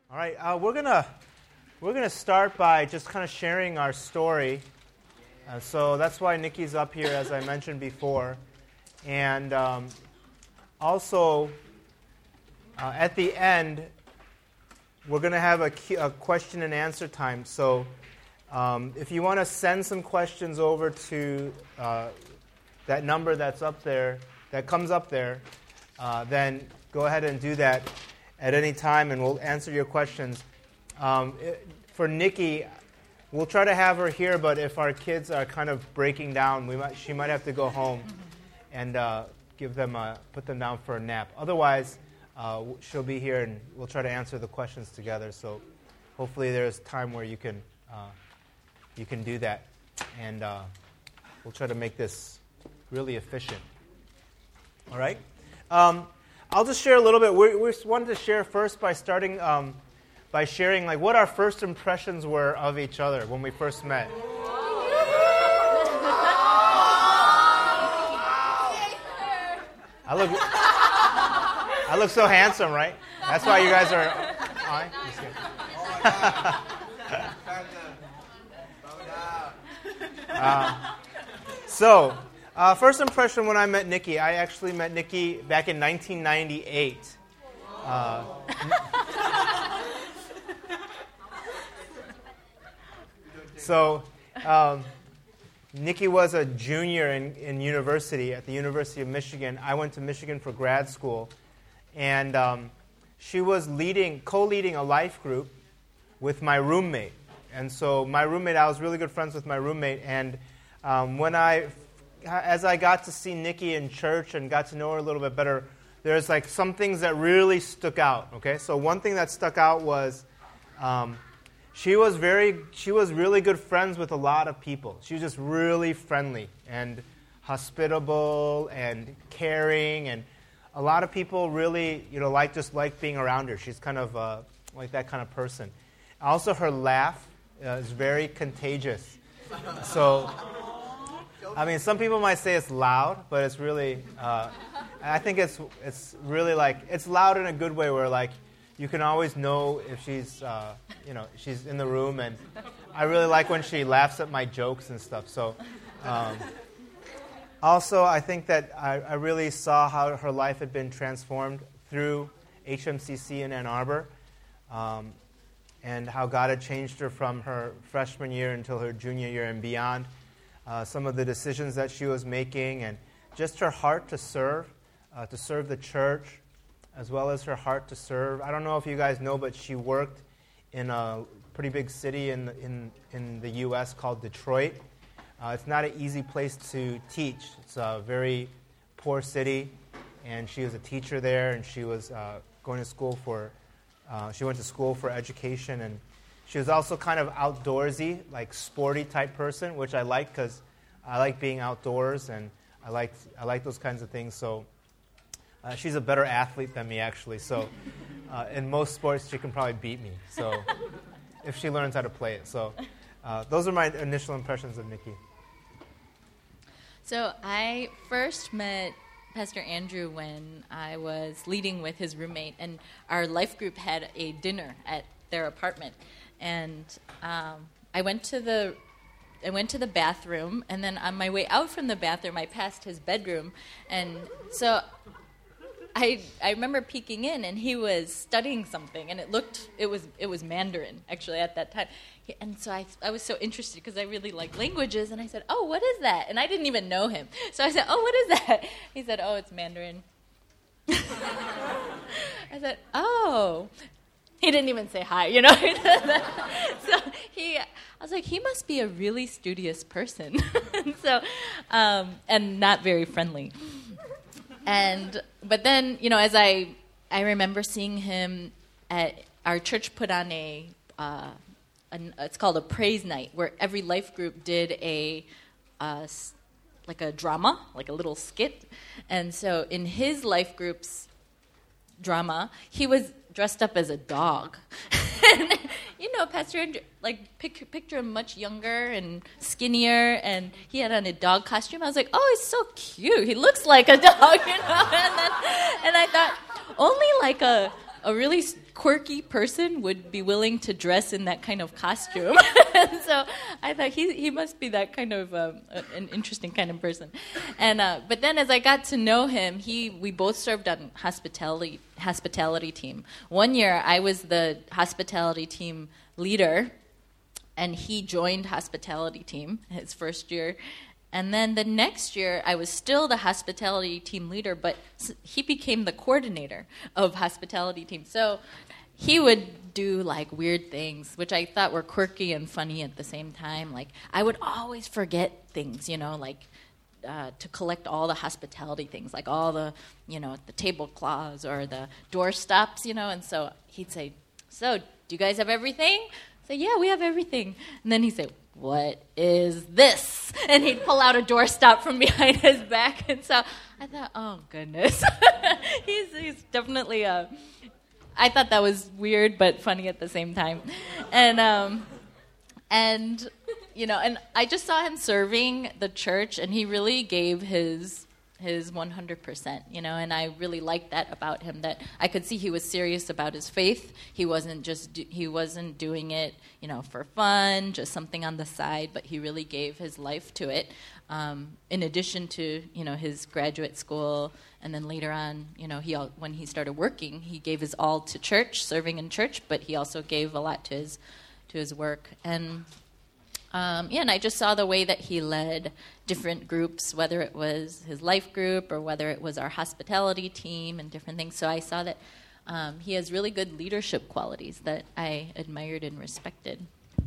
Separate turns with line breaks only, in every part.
All right, we're gonna start by just kind of sharing our story. So that's why Nikki's up here, as I mentioned before, and also at the end we're gonna have a question and answer time. So if you want to send some questions over to that number that's up there, that comes up there, then go ahead and do that at any time, and we'll answer your questions. For Nikki, we'll try to have her here, but if our kids are kind of breaking down, she might have to go home and put them down for a nap. Otherwise, she'll be here, and we'll try to answer the questions together. So hopefully there's time where you can do that, and we'll try to make this really efficient. All right? I'll just share a little bit. We wanted to share first by starting by sharing like what our first impressions were of each other when we first met. I look so handsome, right? That's why you guys are. First impression when I met Nikki. I actually met Nikki back in 1998. Nikki was a junior in university at the University of Michigan. I went to Michigan for grad school, and she was co-leading a life group with my roommate. And so my roommate, I was really good friends with my roommate, and as I got to see Nikki in church and got to know her a little bit better, there's like some things that really stuck out. Okay, so one thing that stuck out was she was really good friends with a lot of people. She was just really friendly and hospitable and caring, and a lot of people really like being around her. She's kind of like that kind of person. Also, her laugh is very contagious. So. I mean, some people might say it's loud, but it's really, I think it's really like, it's loud in a good way where like, you can always know if she's in the room, and I really like when she laughs at my jokes and stuff. So, also, I think that I really saw how her life had been transformed through HMCC in Ann Arbor, and how God had changed her from her freshman year until her junior year and beyond. Some of the decisions that she was making, and just her heart to serve the church, as well as her heart to serve. I don't know if you guys know, but she worked in a pretty big city in the U.S. called Detroit. It's not an easy place to teach. It's a very poor city, and she was a teacher there, and she was going to school she went to school for education, and she was also kind of outdoorsy, like sporty type person, which I like because I like being outdoors, and I like those kinds of things. So she's a better athlete than me, actually. So in most sports, she can probably beat me. So if she learns how to play it. So those are my initial impressions of Nikki.
So I first met Pastor Andrew when I was leading with his roommate, and our life group had a dinner at their apartment. And I went to the bathroom, and then on my way out from the bathroom, I passed his bedroom, and so I remember peeking in, and he was studying something, and it was Mandarin actually at that time, and so I was so interested because I really like languages, and I said, "Oh, what is that?" And I didn't even know him, so I said, "Oh, what is that?" He said, "Oh, it's Mandarin." I said, "Oh." He didn't even say hi, So I was like, he must be a really studious person, and not very friendly. But then, as I remember seeing him at our church put on it's called a praise night, where every life group did like a drama, like a little skit, and so in his life group's drama, he was dressed up as a dog. And, Pastor Andrew, picture him much younger and skinnier, and he had on a dog costume. I was like, oh, he's so cute. He looks like a dog, And I thought, only like a really quirky person would be willing to dress in that kind of costume. And so I thought he must be that kind of an interesting kind of person. And but then as I got to know him, we both served on hospitality team. One year I was the hospitality team leader, and he joined hospitality team his first year. And then the next year, I was still the hospitality team leader, but he became the coordinator of hospitality team. So he would do like weird things, which I thought were quirky and funny at the same time. Like I would always forget things, like to collect all the hospitality things, like all the, the tablecloths or the door stops, And so he'd say, "So, do you guys have everything?" I say, "Yeah, we have everything." And then he'd say, "What is this?" And he'd pull out a doorstop from behind his back. And so I thought, oh, goodness. he's definitely I thought that was weird but funny at the same time. And I just saw him serving the church, and he really gave his 100%, and I really liked that about him, that I could see he was serious about his faith. He wasn't doing it, for fun, just something on the side, but he really gave his life to it. In addition to, his graduate school, and then later on, when he started working, he gave his all to church, serving in church, but he also gave a lot to his work. And and I just saw the way that he led different groups, whether it was his life group or whether it was our hospitality team and different things. So I saw that he has really good leadership qualities that I admired and respected.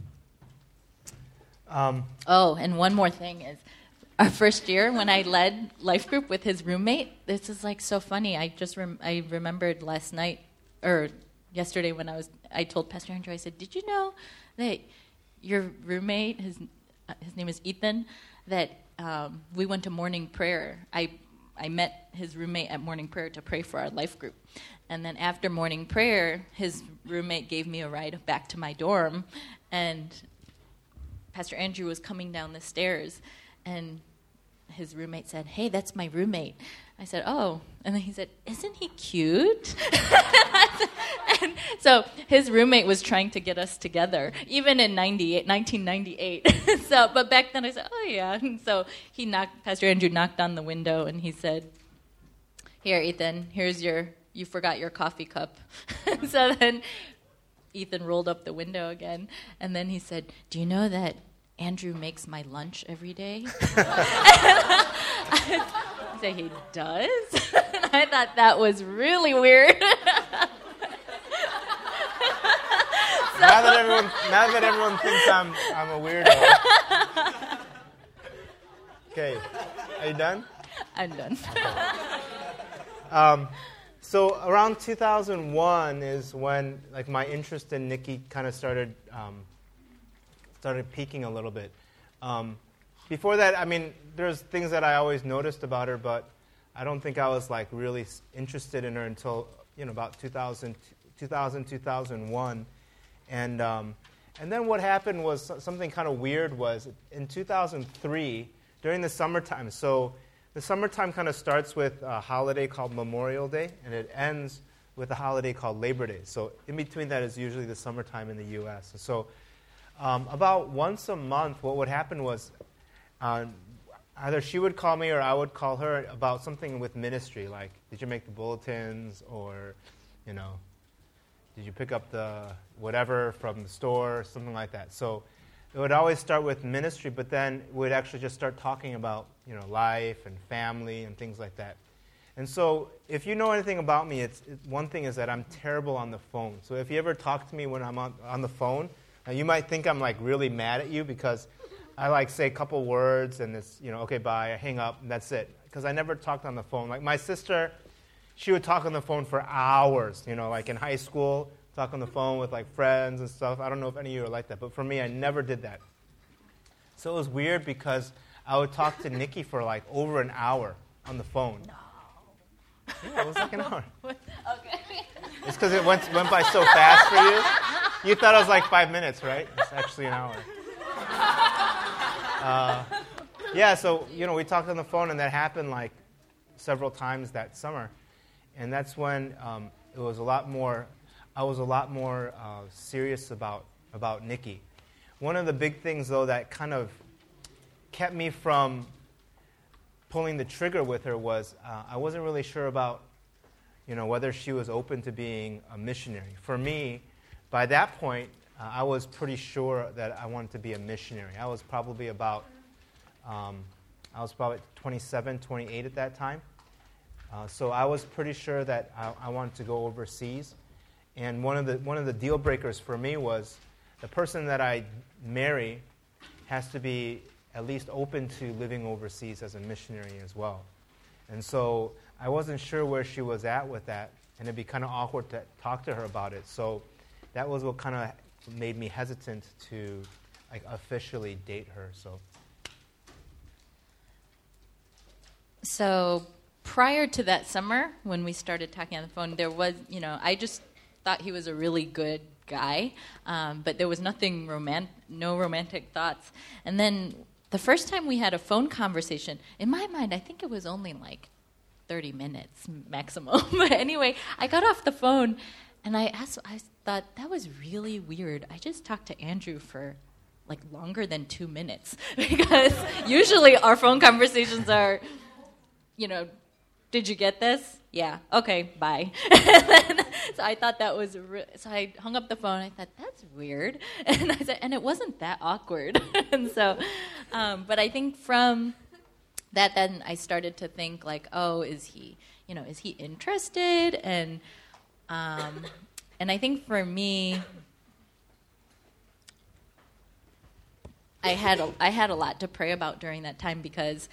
And one more thing is, our first year when I led life group with his roommate, this is like so funny. I remembered last night or yesterday when I told Pastor Andrew, I said, "Did you know that your roommate, his name is Ethan, that we went to morning prayer. I met his roommate at morning prayer to pray for our life group. And then after morning prayer, his roommate gave me a ride back to my dorm. And Pastor Andrew was coming down the stairs, and his roommate said, 'Hey, that's my roommate.' I said, 'Oh.' And then he said, 'Isn't he cute?' And so his roommate was trying to get us together, even in 1998. But back then I said, 'Oh, yeah.' And so Pastor Andrew knocked on the window, and he said, 'Here, Ethan, you forgot your coffee cup.' So then Ethan rolled up the window again, and then he said, 'Do you know that Andrew makes my lunch every day?' I said, 'He does?' And I thought that was really weird.
Now that everyone thinks I'm a weirdo. Okay, are you done?
I'm done.
So around 2001 is when my interest in Nikki kind of started peaking a little bit. Before that, there's things that I always noticed about her, but I don't think I was really interested in her until about 2001. And then what happened was something kind of weird. Was in 2003 during the summertime. So the summertime kind of starts with a holiday called Memorial Day, and it ends with a holiday called Labor Day. So in between that is usually the summertime in the U.S. And so about once a month, what would happen was either she would call me or I would call her about something with ministry, like, did you make the bulletins, or, did you pick up the whatever from the store, something like that. So it would always start with ministry, but then we'd actually just start talking about, life and family and things like that. And so if you know anything about me, one thing is that I'm terrible on the phone. So if you ever talk to me when I'm on the phone, you might think I'm really mad at you because I say a couple words and it's, okay, bye, I hang up, and that's it. Because I never talked on the phone. Like my sister, she would talk on the phone for hours, like in high school, talk on the phone with friends and stuff. I don't know if any of you are like that, but for me, I never did that. So it was weird because I would talk to Nikki for over an hour on the phone.
No.
Yeah, it was an hour.
Okay.
It's because it went by so fast for you. You thought it was 5 minutes, right? It's actually an hour. So, we talked on the phone, and that happened several times that summer. And that's when it was a lot more I was a lot more serious about Nikki. One of the big things, though, that kind of kept me from pulling the trigger with her was I wasn't really sure about, whether she was open to being a missionary. For me, by that point, I was pretty sure that I wanted to be a missionary. I was probably about 27, 28 at that time. So I was pretty sure that I wanted to go overseas. And one of the deal breakers for me was the person that I marry has to be at least open to living overseas as a missionary as well. And so I wasn't sure where she was at with that, and it'd be kind of awkward to talk to her about it. So that was what kind of made me hesitant to officially date her.
So prior to that summer, when we started talking on the phone, there was, I just thought he was a really good guy, but there was no romantic thoughts. And then the first time we had a phone conversation, in my mind, I think it was only 30 minutes maximum. But anyway, I got off the phone, and I thought, that was really weird. I just talked to Andrew for longer than 2 minutes, because usually our phone conversations are, did you get this? Yeah. Okay, bye. So I thought that was so I hung up the phone. I thought, that's weird. And I said, and it wasn't that awkward. And so, but I think from that, then I started to think is he interested? And I think for me, I had a lot to pray about during that time, because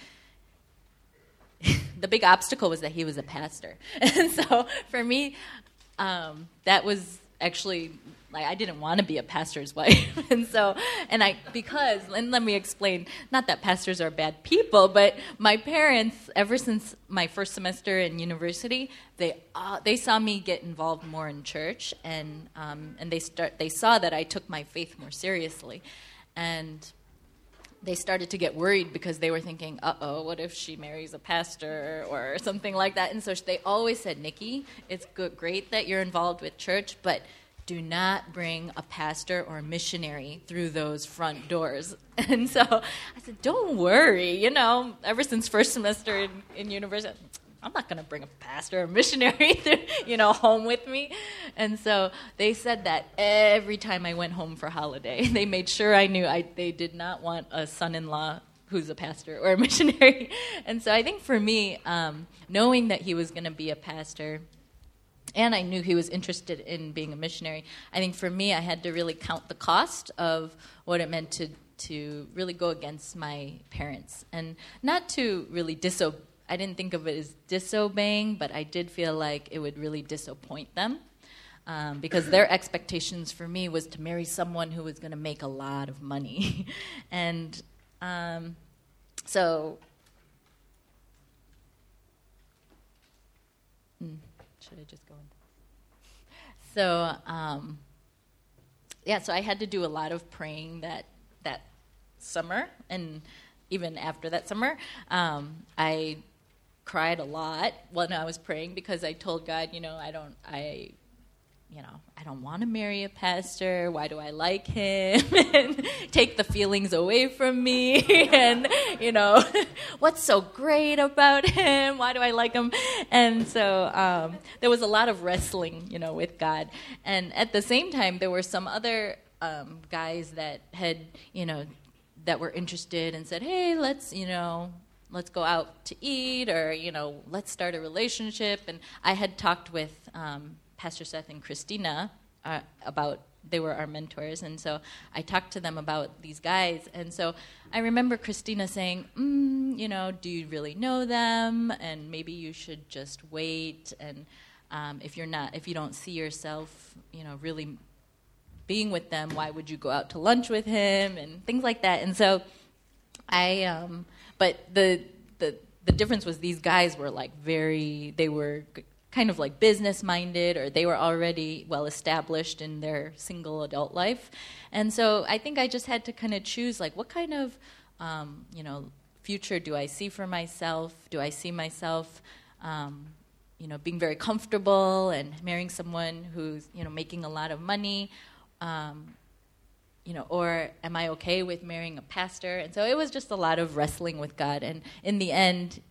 the big obstacle was that he was a pastor. And so for me, that was actually, I didn't want to be a pastor's wife. And let me explain, not that pastors are bad people, but my parents, ever since my first semester in university, they saw me get involved more in church, and they saw that I took my faith more seriously. And they started to get worried, because they were thinking, uh-oh, what if she marries a pastor or something like that? And so they always said, Nikki, it's great that you're involved with church, but do not bring a pastor or a missionary through those front doors. And so I said, don't worry, ever since first semester in university, I'm not going to bring a pastor or a missionary, home with me. And so they said that every time I went home for holiday. They made sure I knew they did not want a son-in-law who's a pastor or a missionary. And so I think for me, knowing that he was going to be a pastor, and I knew he was interested in being a missionary, I think for me, I had to really count the cost of what it meant to really go against my parents. And not to really I didn't think of it as disobeying, but I did feel like it would really disappoint them, because their expectations for me was to marry someone who was going to make a lot of money. And so should I just go on? So so I had to do a lot of praying that summer, and even after that summer, I cried a lot when I was praying, because I told God, I don't want to marry a pastor. Why do I like him? And take the feelings away from me. And, what's so great about him? Why do I like him? And so there was a lot of wrestling, with God. And at the same time, there were some other guys that had, that were interested and said, hey, let's go out to eat, or, let's start a relationship. And I had talked with Pastor Seth and Christina they were our mentors, and so I talked to them about these guys. And so I remember Christina saying, do you really know them? And maybe you should just wait. And if you don't see yourself, really being with them, why would you go out to lunch with him, and things like that. And so but the difference was these guys were they were kind of business-minded, or they were already well-established in their single adult life. And so I think I just had to kind of choose, what kind of, future do I see for myself? Do I see myself, being very comfortable and marrying someone who's, making a lot of money, or am I okay with marrying a pastor? And so it was just a lot of wrestling with God. And in the end,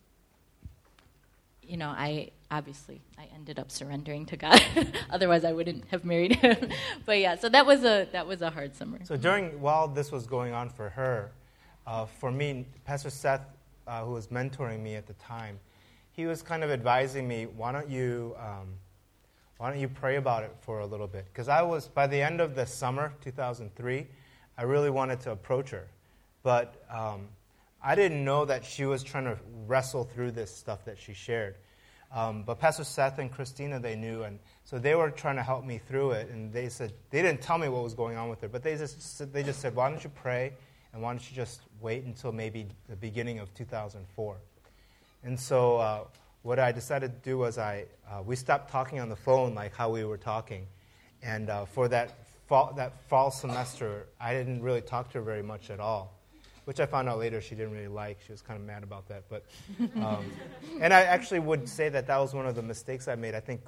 I ended up surrendering to God. Otherwise, I wouldn't have married him. But yeah, so that was a hard summer.
So while this was going on for her, for me, Pastor Seth, who was mentoring me at the time, he was kind of advising me, why don't you pray about it for a little bit? Because by the end of the summer, 2003, I really wanted to approach her. But I didn't know that she was trying to wrestle through this stuff that she shared. But Pastor Seth and Christina, they knew, and so they were trying to help me through it. And they didn't tell me what was going on with her, but they just said, why don't you pray, and why don't you just wait until maybe the beginning of 2004? And so what I decided to do was we stopped talking on the phone like how we were talking, and for that fall semester, I didn't really talk to her very much at all. Which I found out later she didn't really like. She was kind of mad about that. But and I actually would say that was one of the mistakes I made. I think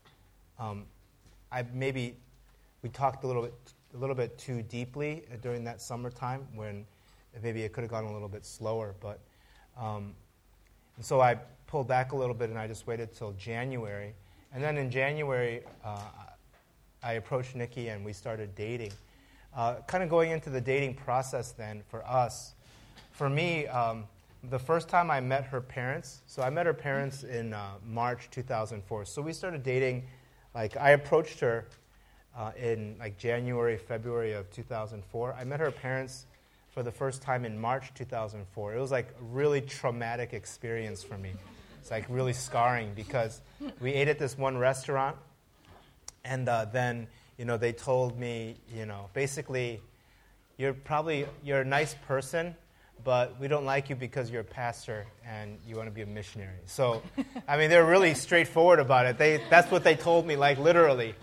we talked a little bit too deeply during that summertime when maybe it could have gone a little bit slower. But and so I pulled back a little bit and I just waited till January. And then in January, I approached Nikki and we started dating. Kind of going into the dating process then for us, for me, the first time I met her parents, so I met her parents in March 2004. So we started dating, I approached her in January, February of 2004. I met her parents for the first time in March 2004. It was a really traumatic experience for me. It's really scarring because we ate at this one restaurant and then they told me, basically, you're a nice person, but we don't like you because you're a pastor and you want to be a missionary. So, they're really straightforward about it. That's what they told me, literally.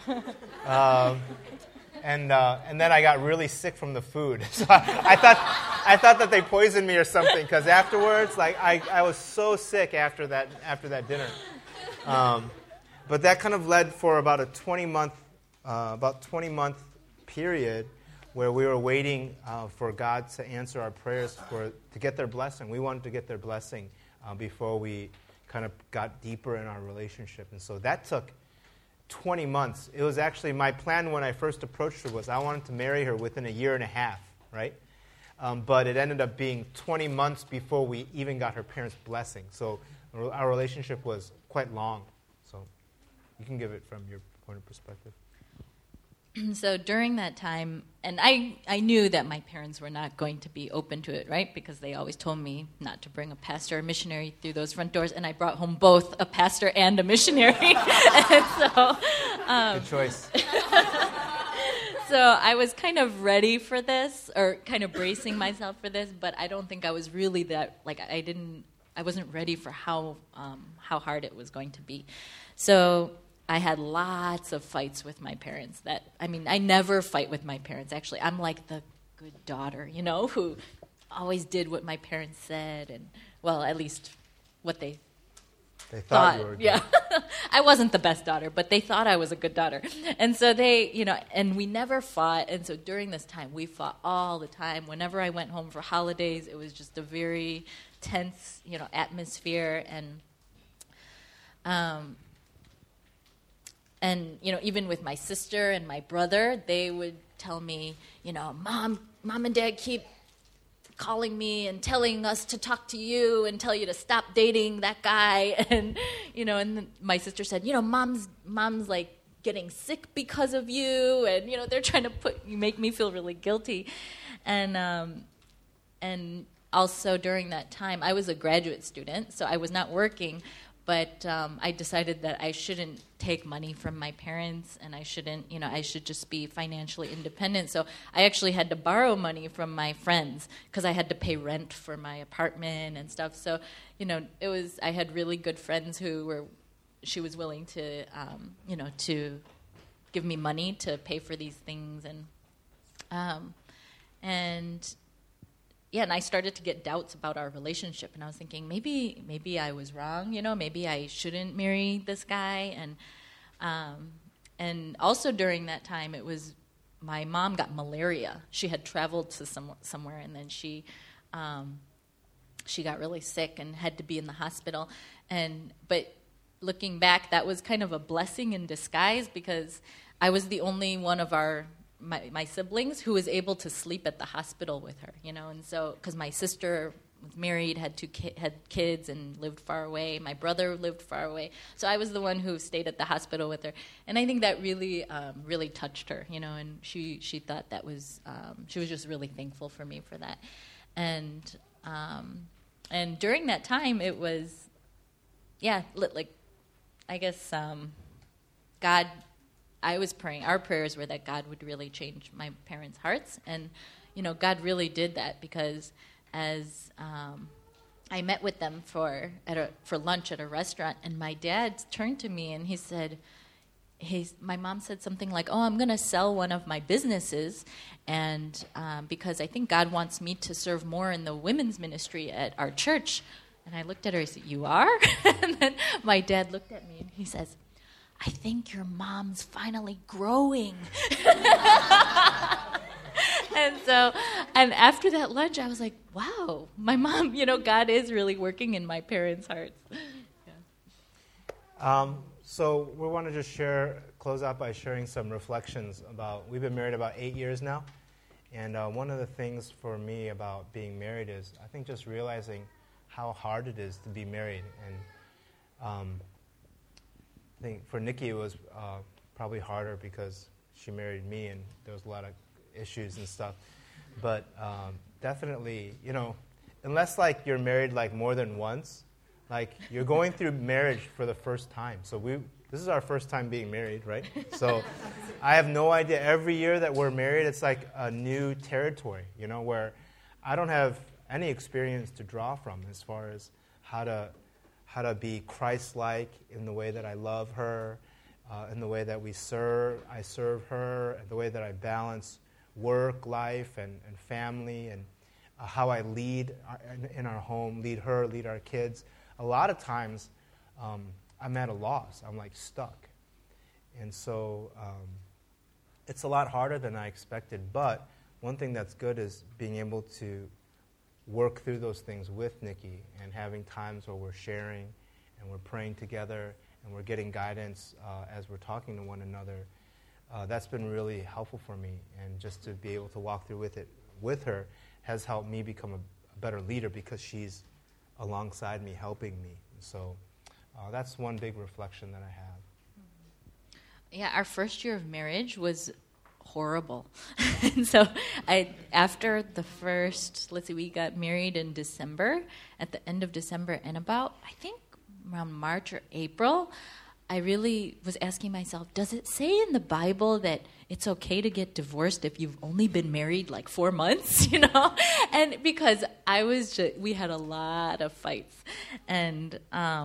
And then I got really sick from the food. So I thought that they poisoned me or something because afterwards, I was so sick after that dinner. But that kind of led for about a 20-month period where we were waiting for God to answer our prayers to get their blessing. We wanted to get their blessing before we kind of got deeper in our relationship. And so that took 20 months. It was actually my plan when I first approached her was I wanted to marry her within a year and a half, right? But it ended up being 20 months before we even got her parents' blessing. So our relationship was quite long. So you can give it from your point of perspective.
So during that time, and I knew that my parents were not going to be open to it, right? Because they always told me not to bring a pastor or missionary through those front doors, and I brought home both a pastor and a missionary. And so,
good choice.
So I was kind of ready for this, or kind of bracing myself for this, but I don't think I was really that, I wasn't ready for how hard it was going to be. So I had lots of fights with my parents. I never fight with my parents, actually. I'm like the good daughter, who always did what my parents said, and, well, at least what they
thought you were good.
Yeah. I wasn't the best daughter, but they thought I was a good daughter. And so they, and we never fought. And so during this time, we fought all the time. Whenever I went home for holidays, it was just a very tense, atmosphere. And, even with my sister and my brother, they would tell me, Mom and Dad keep calling me and telling us to talk to you and tell you to stop dating that guy. And, and then my sister said, Mom's getting sick because of you. And, they're trying to make me feel really guilty. And also during that time, I was a graduate student, so I was not working. But I decided that I shouldn't take money from my parents, and I shouldn't, I should just be financially independent. So I actually had to borrow money from my friends because I had to pay rent for my apartment and stuff. So, I had really good friends she was willing to, to give me money to pay for these things. And and I started to get doubts about our relationship, and I was thinking maybe I was wrong, maybe I shouldn't marry this guy, and also during that time it was my mom got malaria. She had traveled to somewhere, and then she got really sick and had to be in the hospital, but looking back, that was kind of a blessing in disguise because I was the only one of my siblings who was able to sleep at the hospital with her, and so because my sister was married, had kids, and lived far away. My brother lived far away, so I was the one who stayed at the hospital with her, and I think that really, really touched her, and she thought that was she was just really thankful for me for that, and during that time it was, like, I guess God. I was praying. Our prayers were that God would really change my parents' hearts, and God really did that because as I met with them for lunch at a restaurant, and my dad turned to me and he said, my mom said something like, "Oh, I'm going to sell one of my businesses, and because I think God wants me to serve more in the women's ministry at our church." And I looked at her and said, "You are?" And then my dad looked at me and he says, "I think your mom's finally growing." And after that lunch, I was like, wow, my mom, God is really working in my parents' hearts.
So we want to just close out by sharing some reflections about, we've been married about 8 years now, and one of the things for me about being married is, I think, just realizing how hard it is to be married. And I think for Nikki it was probably harder because she married me and there was a lot of issues and stuff. But definitely, unless like you're married like more than once, like you're going through marriage for the first time. So this is our first time being married, right? So I have no idea. Every year that we're married, it's like a new territory, where I don't have any experience to draw from as far as how to be Christ-like in the way that I love her, in the way that I serve her, and the way that I balance work, life, and family, and how I lead in our home, lead her, lead our kids. A lot of times, I'm at a loss. I'm like stuck. And so it's a lot harder than I expected. But one thing that's good is being able to work through those things with Nikki and having times where we're sharing and we're praying together and we're getting guidance as we're talking to one another. That's been really helpful for me, and just to be able to walk through with her has helped me become a better leader because she's alongside me, helping me. So that's one big reflection that I have.
Yeah, our first year of marriage was horrible. And so after the first, we got married in December, at the end of December, and about, I think, around March or April, I really was asking myself, does it say in the Bible that it's okay to get divorced if you've only been married like 4 months, And because we had a lot of fights. And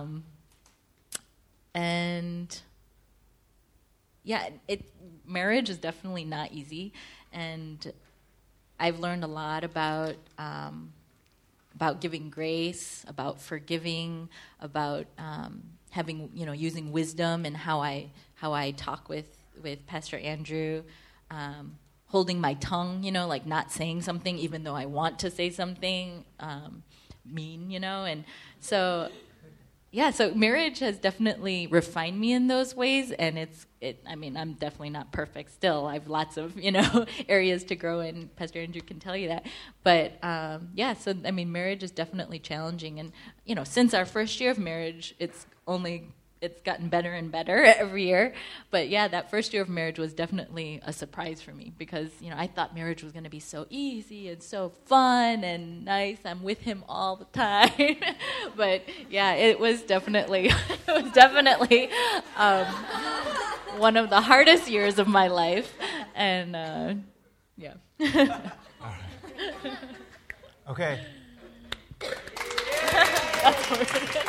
yeah, marriage is definitely not easy. And I've learned a lot about giving grace, about forgiving, about having, using wisdom and how I talk with Pastor Andrew, holding my tongue, like not saying something even though I want to say something mean, and so so marriage has definitely refined me in those ways, and I'm definitely not perfect still. I have lots of, areas to grow in. Pastor Andrew can tell you that. But, marriage is definitely challenging. And, since our first year of marriage, it's gotten better and better every year. But, that first year of marriage was definitely a surprise for me because, I thought marriage was going to be so easy and so fun and nice. I'm with him all the time. But, it was definitely one of the hardest years of my life. And,
All right. Okay.
That's what we're doing.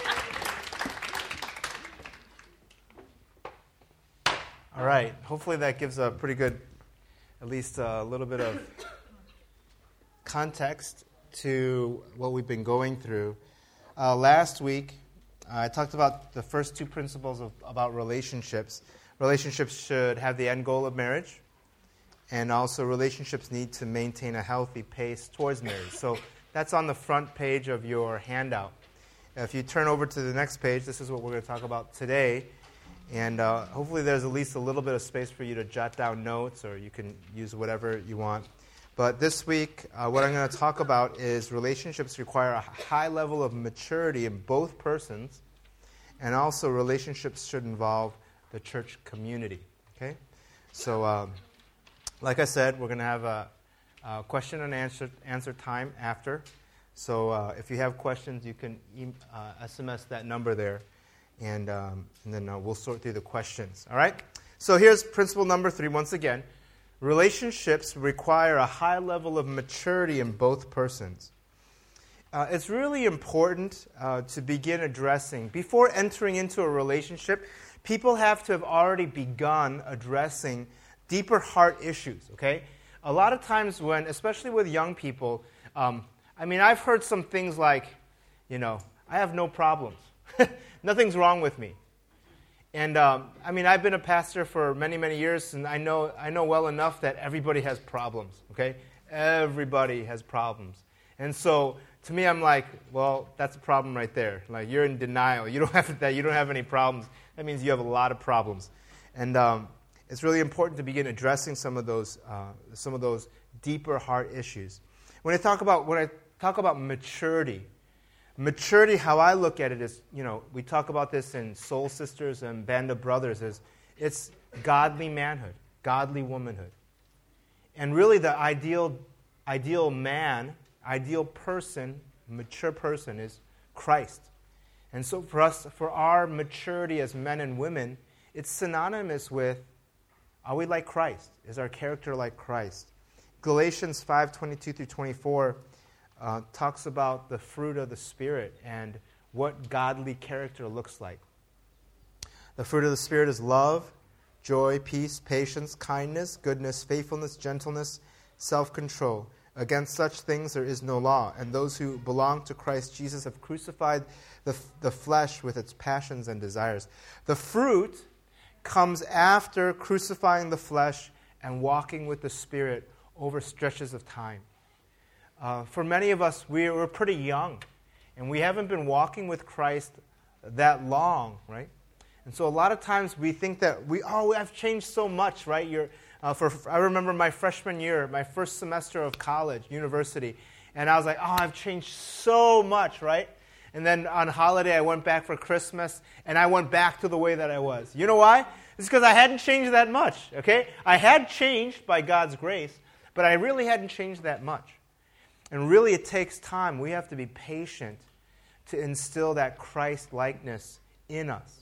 All right. Hopefully that gives a pretty good, at least a little bit of context to what we've been going through. Last week, I talked about the first two principles about relationships. Relationships should have the end goal of marriage, and also relationships need to maintain a healthy pace towards marriage. So that's on the front page of your handout. If you turn over to the next page, this is what we're going to talk about today. And hopefully there's at least a little bit of space for you to jot down notes, or you can use whatever you want. But this week, what I'm going to talk about is relationships require a high level of maturity in both persons, and also relationships should involve the church community. Okay? So, like I said, we're going to have a question and answer time after. So if you have questions, you can SMS that number there, and then we'll sort through the questions. All right? So here's principle number 3 once again. Relationships require a high level of maturity in both persons. It's really important to begin addressing. Before entering into a relationship, people have to have already begun addressing deeper heart issues, okay? A lot of times when, especially with young people, I've heard some things like, I have no problems. Nothing's wrong with me. And, I've been a pastor for many, many years, and I know well enough that everybody has problems, okay? Everybody has problems. And so, to me, I'm like, well, that's a problem right there. Like, you're in denial. You don't have any problems. That means you have a lot of problems. And it's really important to begin addressing some of those deeper heart issues. When I talk about maturity, how I look at it is, we talk about this in Soul Sisters and Band of Brothers, it's godly manhood, godly womanhood. And really the ideal man, ideal person, mature person is Christ. And so for our maturity as men and women, it's synonymous with, are we like Christ? Is our character like Christ? Galatians 5:22 through 24 talks about the fruit of the Spirit and what godly character looks like. The fruit of the Spirit is love, joy, peace, patience, kindness, goodness, faithfulness, gentleness, self-control. Against such things there is no law, and those who belong to Christ Jesus have crucified the flesh with its passions and desires. The fruit comes after crucifying the flesh and walking with the Spirit over stretches of time. For many of us, we're pretty young, and we haven't been walking with Christ that long, right? And so a lot of times we think that I've changed so much, right? I remember my freshman year, my first semester of college, university, and I was like, I've changed so much, right? And then on holiday, I went back for Christmas, and I went back to the way that I was. You know why? It's because I hadn't changed that much, okay? I had changed by God's grace, but I really hadn't changed that much. And really, it takes time. We have to be patient to instill that Christ-likeness in us.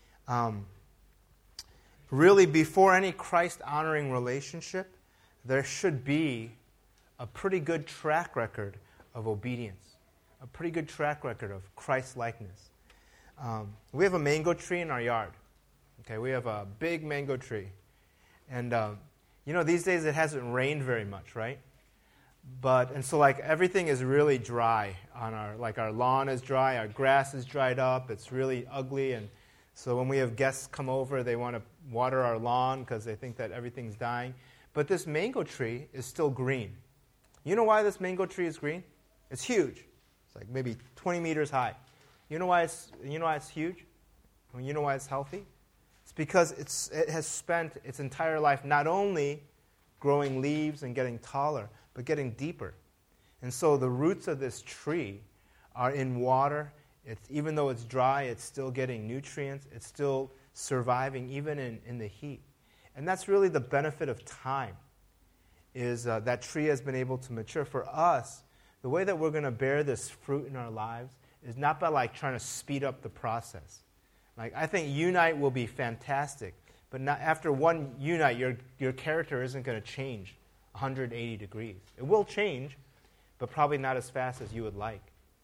Really, before any Christ-honoring relationship, there should be a pretty good track record of obedience, a pretty good track record of Christ-likeness. We have a mango tree in our yard. Okay, we have a big mango tree. And, these days it hasn't rained very much, right? And so everything is really dry on our lawn is dry, our grass is dried up, it's really ugly, and so when we have guests come over, they want to water our lawn because they think that everything's dying. But this mango tree is still green. You know why this mango tree is green? It's huge. It's like maybe 20 meters high. You know why it's huge? You know why it's healthy? It's because it has spent its entire life not only growing leaves and getting taller, but getting deeper. And so the roots of this tree are in water. Even though it's dry, it's still getting nutrients. It's still surviving even in the heat. And that's really the benefit of time, is that tree has been able to mature. For us, the way that we're going to bear this fruit in our lives is not by trying to speed up the process. I think Unite will be fantastic, but not after one Unite, your character isn't going to change 180 degrees. It will change, but probably not as fast as you would like.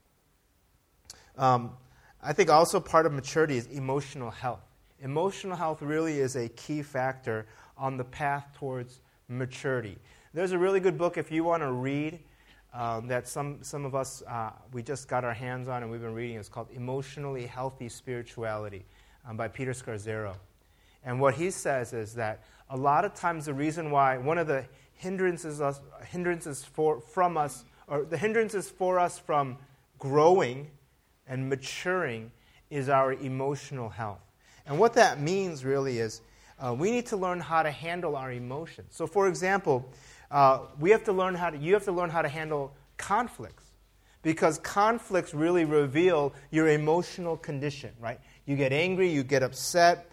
I think also part of maturity is emotional health. Emotional health really is a key factor on the path towards maturity. There's a really good book if you want to read that some of us, we just got our hands on and we've been reading. It's called Emotionally Healthy Spirituality by Peter Scazzero. And what he says is that a lot of times the reason why, one of the hindrances for us from growing and maturing is our emotional health. And what that means really is we need to learn how to handle our emotions. So for example, you have to learn how to handle conflicts, because conflicts really reveal your emotional condition, right? You get angry, you get upset.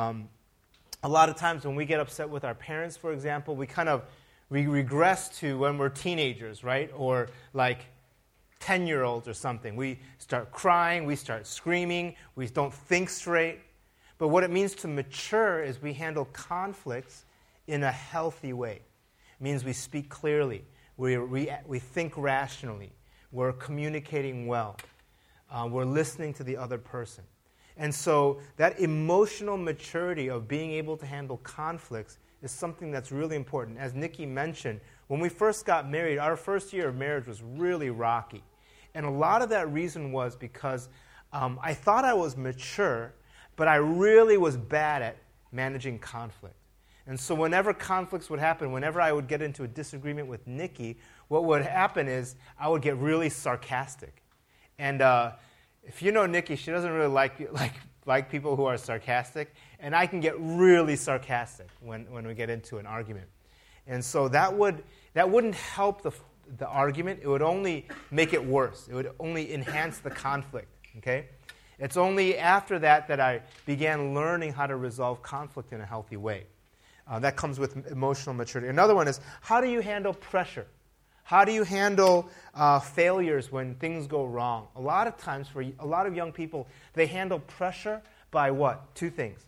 A lot of times when we get upset with our parents, for example, we regress to when we're teenagers, right? Or like 10-year-olds or something. We start crying, we start screaming, we don't think straight. But what it means to mature is we handle conflicts in a healthy way. It means we speak clearly, we think rationally, we're communicating well, we're listening to the other person. And so that emotional maturity of being able to handle conflicts is something that's really important. As Nikki mentioned, when we first got married, our first year of marriage was really rocky. And a lot of that reason was because I thought I was mature, but I really was bad at managing conflict. And so whenever conflicts would happen, whenever I would get into a disagreement with Nikki, what would happen is I would get really sarcastic. And if you know Nikki, she doesn't really like people who are sarcastic, and I can get really sarcastic when we get into an argument. And so that wouldn't help the argument. It would only make it worse. It would only enhance the conflict. Okay? It's only after that I began learning how to resolve conflict in a healthy way. That comes with emotional maturity. Another one is, how do you handle pressure? How do you handle failures when things go wrong? A lot of times for a lot of young people, they handle pressure by what? Two things.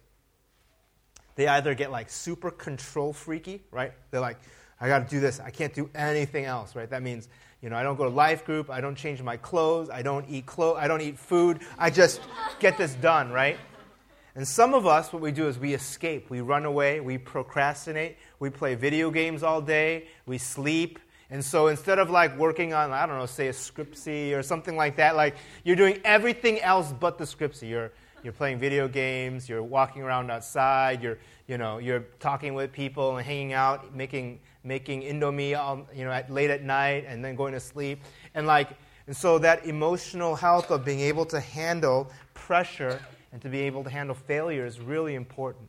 They either get like super control freaky, right? They're like, I got to do this. I can't do anything else, right? That means, I don't go to life group. I don't change my clothes. I don't eat food. I just get this done, right? And some of us, what we do is we escape. We run away. We procrastinate. We play video games all day. We sleep. And so instead of like working on, I don't know, say a Scriptsy or something like that, like you're doing everything else but the Scriptsy. You're playing video games. You're walking around outside. You're talking with people and hanging out, making Indomie, late at night, and then going to sleep. And so that emotional health of being able to handle pressure and to be able to handle failure is really important.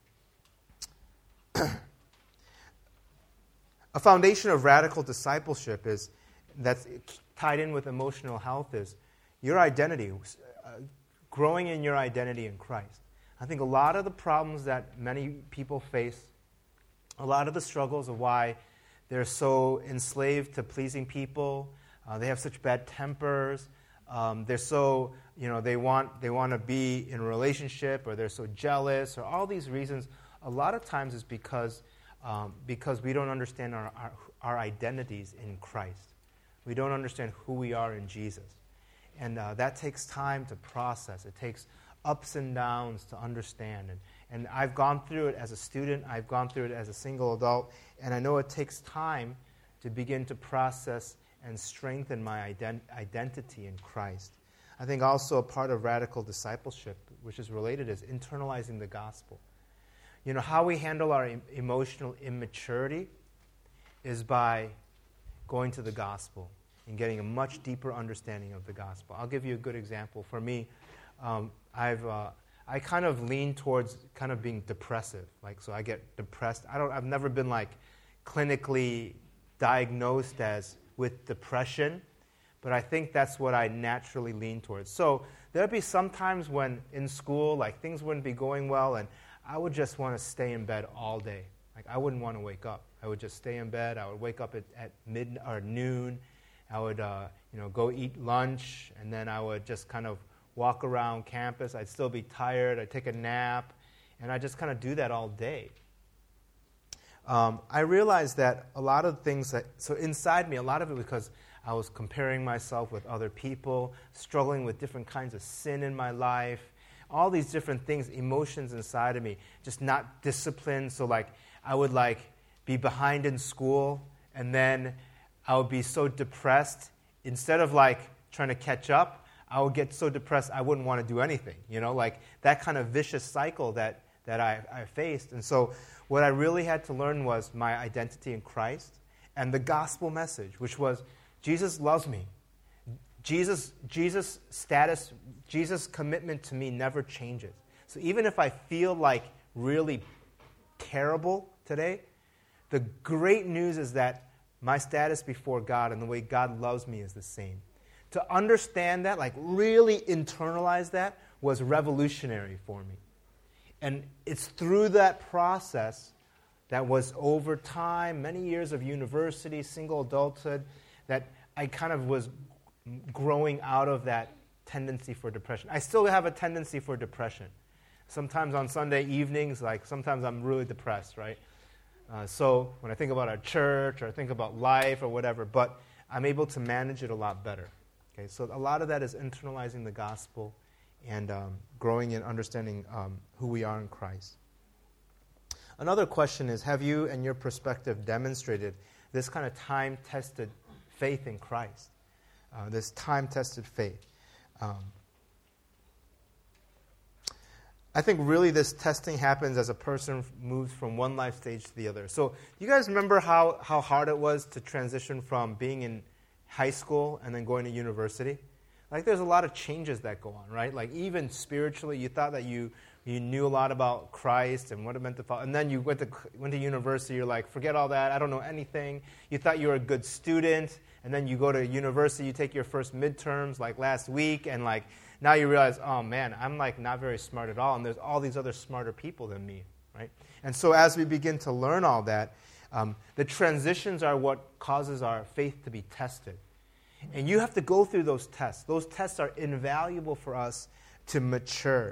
A foundation of radical discipleship that's tied in with emotional health is your identity, growing in your identity in Christ. I think a lot of the problems that many people face, a lot of the struggles of why they're so enslaved to pleasing people, they have such bad tempers, they're so, they want to be in a relationship, or they're so jealous, or all these reasons, a lot of times is because we don't understand our identities in Christ. We don't understand who we are in Jesus. And that takes time to process. It takes ups and downs to understand. And I've gone through it as a student. I've gone through it as a single adult. And I know it takes time to begin to process and strengthen my identity in Christ. I think also a part of radical discipleship, which is related, is internalizing the gospel. How we handle our emotional immaturity is by going to the gospel and getting a much deeper understanding of the gospel. I'll give you a good example. For me, I kind of lean towards kind of being depressive. So I get depressed. I've never been clinically diagnosed with depression, but I think that's what I naturally lean towards. So there'd be some times when in school, things wouldn't be going well, and I would just want to stay in bed all day. I wouldn't want to wake up. I would just stay in bed. I would wake up at noon. I would go eat lunch, and then I would just kind of walk around campus. I'd still be tired. I'd take a nap, and I'd just kind of do that all day. I realized that a lot of things so inside me, a lot of it because I was comparing myself with other people, struggling with different kinds of sin in my life, all these different things, emotions inside of me, just not disciplined. So I would be behind in school, and then I would be so depressed. Instead of like trying to catch up, I would get so depressed I wouldn't want to do anything. Like that kind of vicious cycle that I faced. And so what I really had to learn was my identity in Christ and the gospel message, which was Jesus loves me. Jesus' status, Jesus' commitment to me never changes. So even if I feel like really terrible today, the great news is that my status before God and the way God loves me is the same. To understand that, like really internalize that, was revolutionary for me. And it's through that process that was over time, many years of university, single adulthood, that I kind of was growing out of that tendency for depression. I still have a tendency for depression. Sometimes on Sunday evenings, like sometimes I'm really depressed, right? So when I think about our church or I think about life or whatever, but I'm able to manage it a lot better. Okay, so a lot of that is internalizing the gospel and growing in understanding who we are in Christ. Another question is, have you and your perspective demonstrated this kind of time-tested faith in Christ? This time-tested faith. I think really this testing happens as a person moves from one life stage to the other. So you guys remember how hard it was to transition from being in high school and then going to university? Like there's a lot of changes that go on, right? Like even spiritually, you thought that you knew a lot about Christ and what it meant to follow. And then you went to university, you're like, forget all that, I don't know anything. You thought you were a good student, and then you go to university, you take your first midterms like last week, and like now you realize, oh man, I'm like not very smart at all, and there's all these other smarter people than me, right? And so as we begin to learn all that, the transitions are what causes our faith to be tested. And you have to go through those tests. Those tests are invaluable for us to mature.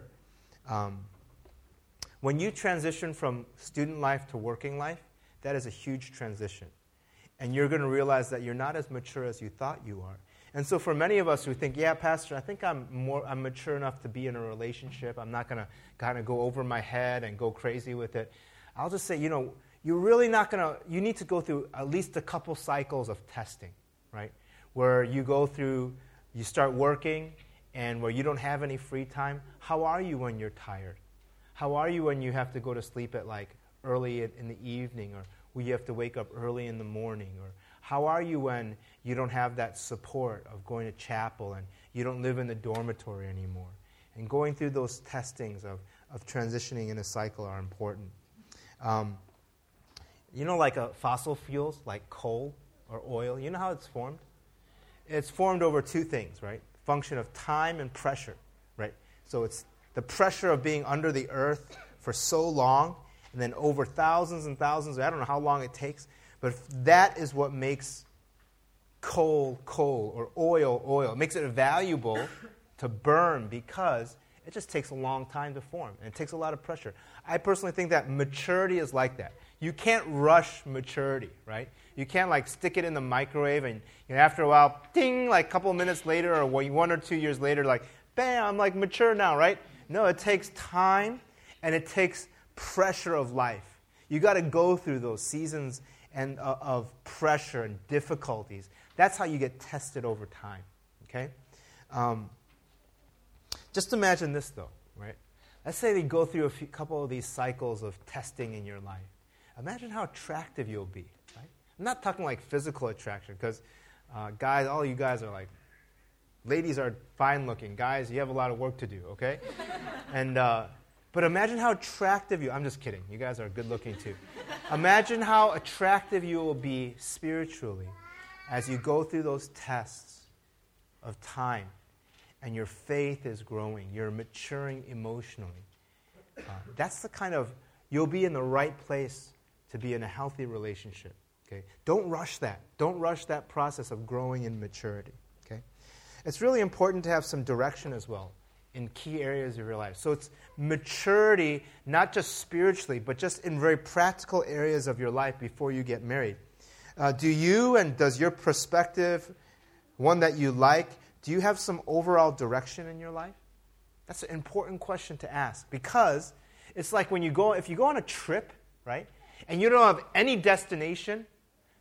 When you transition from student life to working life, that is a huge transition. And you're going to realize that you're not as mature as you thought you are. And so for many of us who think, yeah, Pastor, I think I'm mature enough to be in a relationship. I'm not going to kind of go over my head and go crazy with it. I'll just say, you're really not going to, you need to go through at least a couple cycles of testing, right? Where you go through, you start working, and where you don't have any free time. How are you when you're tired? How are you when you have to go to sleep at like early in the evening, or when you have to wake up early in the morning? Or how are you when you don't have that support of going to chapel and you don't live in the dormitory anymore? And going through those testings of transitioning in a cycle are important. Like fossil fuels, like coal or oil, you know how it's formed? It's formed over two things, right? Function of time and pressure, right? So it's the pressure of being under the earth for so long, and then over thousands and thousands, I don't know how long it takes, but that is what makes coal, or oil. It makes it valuable to burn because it just takes a long time to form, and it takes a lot of pressure. I personally think that maturity is like that. You can't rush maturity, right? You can't like stick it in the microwave and after a while, ding, like a couple of minutes later or 1 or 2 years later, like, bam, I'm like mature now, right? No, it takes time and it takes pressure of life. You got to go through those seasons and of pressure and difficulties. That's how you get tested over time, okay? Just imagine this though, right? Let's say they go through a couple of these cycles of testing in your life. Imagine how attractive you'll be, right? I'm not talking like physical attraction, because guys, all you guys are like, ladies are fine looking. Guys, you have a lot of work to do, okay? And but imagine how attractive I'm just kidding. You guys are good looking too. Imagine how attractive you will be spiritually as you go through those tests of time and your faith is growing. You're maturing emotionally. That's the kind of, you'll be in the right place to be in a healthy relationship. Okay? Don't rush that. Don't rush that process of growing in maturity. Okay? It's really important to have some direction as well in key areas of your life. So it's maturity, not just spiritually, but just in very practical areas of your life before you get married. Does your perspective, one that you like, do you have some overall direction in your life? That's an important question to ask, because it's like if you go on a trip, right, and you don't have any destination,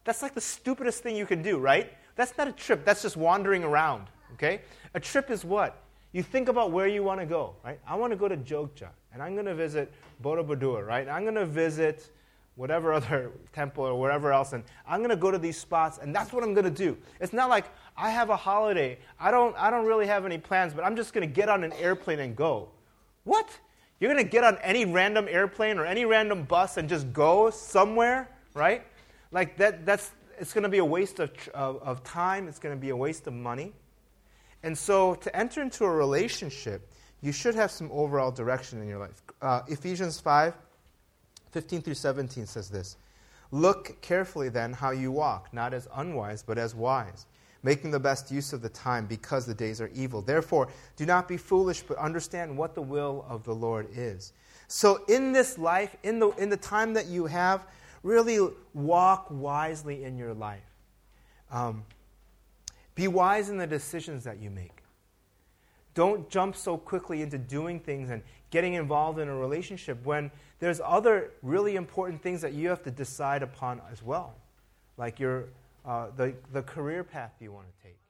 That's like the stupidest thing you can do, right? That's not a trip. That's just wandering around, okay? A trip is what? You think about where you want to go, right? I want to go to Jogja, and I'm going to visit Borobudur, right? I'm going to visit whatever other temple or wherever else, and I'm going to go to these spots, and that's what I'm going to do. It's not like I have a holiday. I don't really have any plans, but I'm just going to get on an airplane and go. What? You're going to get on any random airplane or any random bus and just go somewhere, right? Like it's going to be a waste of time. It's going to be a waste of money. And so to enter into a relationship, you should have some overall direction in your life. Ephesians 5:15 through 17 says this. Look carefully then how you walk, not as unwise, but as wise, making the best use of the time because the days are evil. Therefore, do not be foolish, but understand what the will of the Lord is. So in this life, in the time that you have, really walk wisely in your life. Be wise in the decisions that you make. Don't jump so quickly into doing things and getting involved in a relationship when there's other really important things that you have to decide upon as well, like the career path you want to take.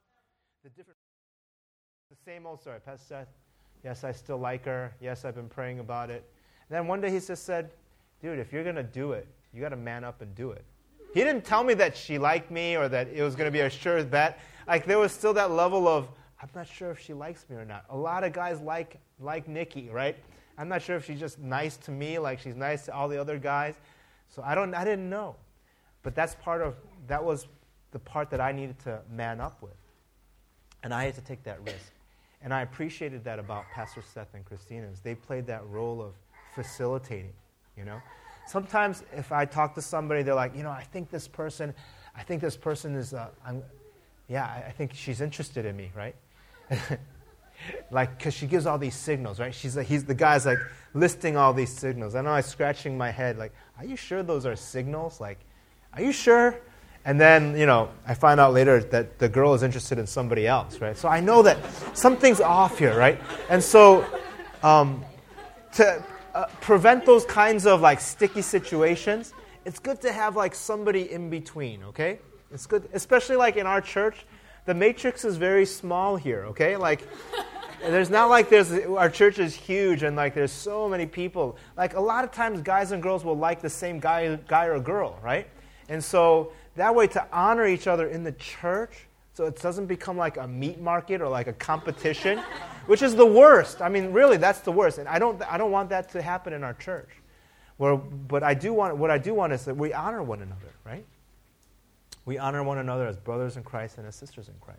The same old story. Pastor Seth, yes, I still like her. Yes, I've been praying about it. And then one day he just said, dude, if you're going to do it, you got to man up and do it. He didn't tell me that she liked me or that it was going to be a sure bet. Like there was still that level of, I'm not sure if she likes me or not. A lot of guys like Nikki, right? I'm not sure if she's just nice to me, like she's nice to all the other guys. So I didn't know. But that was the part that I needed to man up with. And I had to take that risk. And I appreciated that about Pastor Seth and Christina. They played that role of facilitating, you know. Sometimes if I talk to somebody, they're like, I think this person is, I think she's interested in me, right? Like, because she gives all these signals, right? The guy's like listing all these signals. I know I'm scratching my head, like, are you sure those are signals? Like, are you sure? And then, I find out later that the girl is interested in somebody else, right? So I know that something's off here, right? And so to prevent those kinds of like sticky situations, it's good to have like somebody in between, okay? It's good, especially like in our church. The matrix is very small here, okay? Like, there's not like our church is huge and like there's so many people. Like a lot of times guys and girls will like the same guy or girl, right? And so that way to honor each other in the church so it doesn't become like a meat market or like a competition, which is the worst. I mean, really, that's the worst. And I don't want that to happen in our church. But what I do want is that we honor one another, right? We honor one another as brothers in Christ and as sisters in Christ.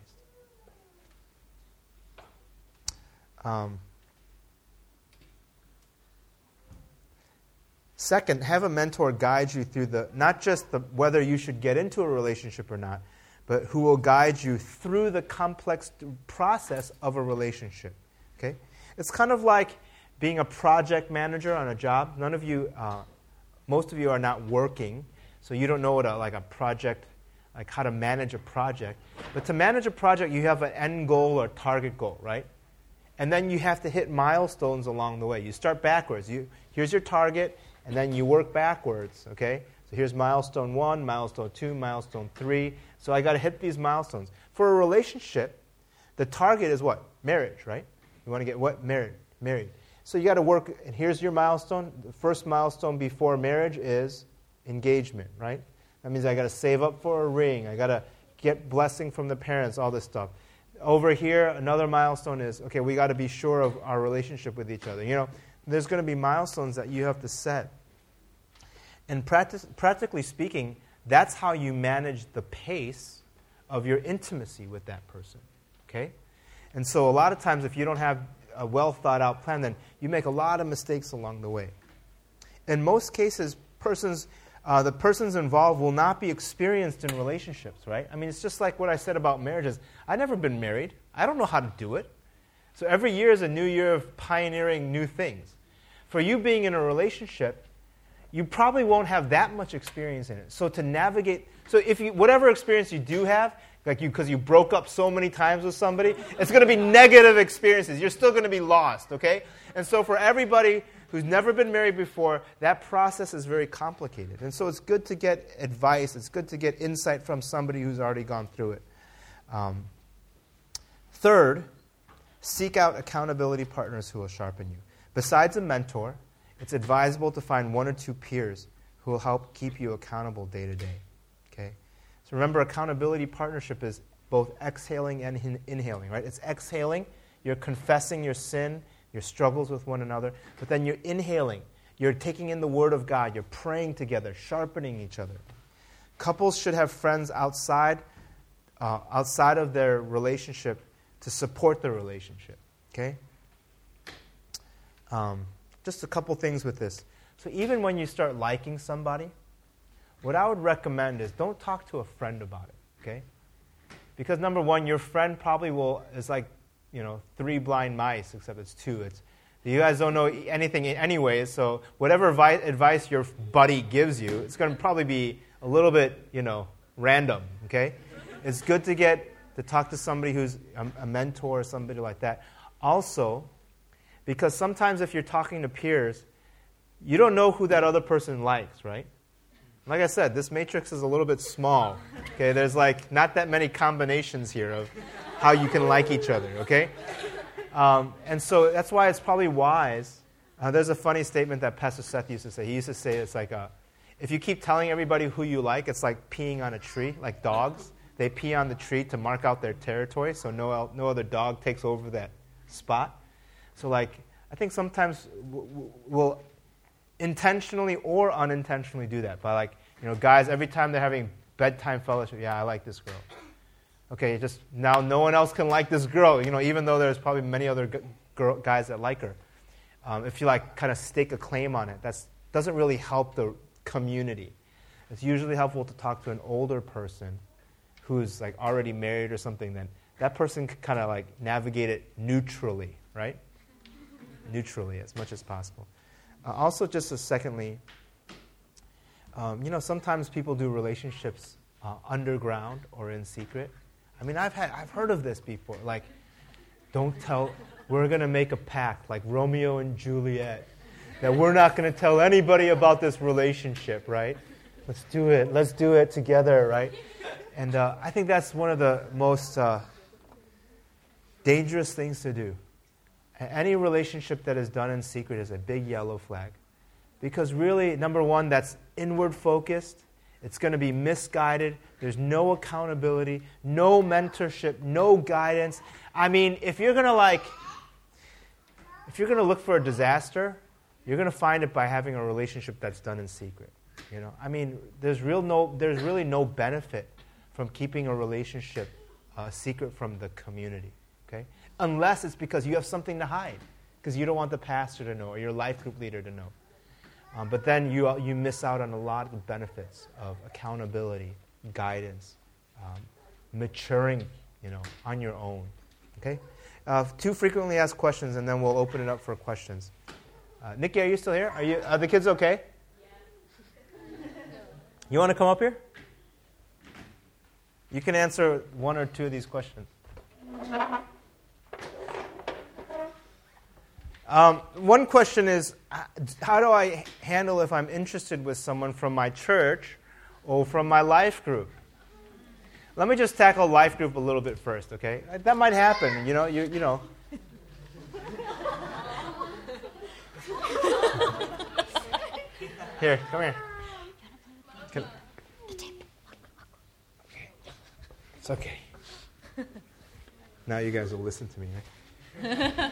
Second, have a mentor guide you through not just whether you should get into a relationship or not, but who will guide you through the complex process of a relationship. Okay? It's kind of like being a project manager on a job. Most of you are not working, so you don't know what a project, like how to manage a project. But to manage a project, you have an end goal or target goal, right? And then you have to hit milestones along the way. You start backwards. Here's your target, and then you work backwards, okay? So here's milestone 1, milestone 2, milestone 3. So I got to hit these milestones. For a relationship, the target is what? Marriage, right? You want to get what? Married. So you got to work, and here's your milestone. The first milestone before marriage is engagement, right? That means I got to save up for a ring. I got to get blessing from the parents, all this stuff. Over here, another milestone is, okay, we got to be sure of our relationship with each other. There's going to be milestones that you have to set. And practically speaking, that's how you manage the pace of your intimacy with that person, okay? And so a lot of times if you don't have a well-thought-out plan, then you make a lot of mistakes along the way. In most cases, the persons involved will not be experienced in relationships, right? I mean, it's just like what I said about marriages. I've never been married. I don't know how to do it. So every year is a new year of pioneering new things. For you being in a relationship, you probably won't have that much experience in it. So to navigate, whatever experience you do have, because you broke up so many times with somebody, it's going to be negative experiences. You're still going to be lost, okay? And so for everybody who's never been married before, that process is very complicated. And so it's good to get advice. It's good to get insight from somebody who's already gone through it. Third, seek out accountability partners who will sharpen you. Besides a mentor, it's advisable to find 1 or 2 peers who will help keep you accountable day to day. Okay? So remember, accountability partnership is both exhaling and inhaling, right? It's exhaling, you're confessing your sin, your struggles with one another, but then you're inhaling. You're taking in the Word of God. You're praying together, sharpening each other. Couples should have friends outside of their relationship to support the relationship, okay? Just a couple things with this. So even when you start liking somebody, what I would recommend is don't talk to a friend about it, okay? Because number one, your friend probably is like, 3 blind mice, except it's 2. You guys don't know anything anyways, so whatever advice your buddy gives you, it's going to probably be a little bit, random, okay? It's good to talk to somebody who's a mentor or somebody like that. Also, because sometimes if you're talking to peers, you don't know who that other person likes, right? Like I said, this matrix is a little bit small. Okay, there's not that many combinations here of how you can like each other, okay? And so that's why it's probably wise. There's a funny statement that Pastor Seth used to say. He used to say it's like, if you keep telling everybody who you like, it's like peeing on a tree, like dogs. They pee on the tree to mark out their territory so no other dog takes over that spot. So I think sometimes we'll intentionally or unintentionally do that by guys, every time they're having bedtime fellowship, I like this girl. Okay, just now no one else can like this girl, even though there's probably many other guys that like her. If you kind of stake a claim on it, that doesn't really help the community. It's usually helpful to talk to an older person who's already married or something. Then that person can kind of navigate it neutrally, right? Neutrally as much as possible. Also, just secondly, sometimes people do relationships underground or in secret. I mean, I've heard of this before. Don't tell. We're going to make a pact, like Romeo and Juliet, that we're not going to tell anybody about this relationship, right? Let's do it. Let's do it together, right? And I think that's one of the most dangerous things to do. Any relationship that is done in secret is a big yellow flag. Because really, number one, that's inward focused. It's going to be misguided. There's no accountability, no mentorship, no guidance. I mean, if you're going to look for a disaster, you're going to find it by having a relationship that's done in secret. I mean, there's really no benefit from keeping a relationship secret from the community. Okay? Unless it's because you have something to hide, because you don't want the pastor to know or your life group leader to know. But then you miss out on a lot of the benefits of accountability, guidance, maturing, on your own. Okay? 2 frequently asked questions, and then we'll open it up for questions. Nikki, are you still here? Are the kids okay? You want to come up here? You can answer 1 or 2 of these questions. One question is, how do I handle if I'm interested with someone from my church or from my life group? Let me just tackle life group a little bit first, okay? That might happen, you know. Here, come here. Okay. It's okay. Now you guys will listen to me, right?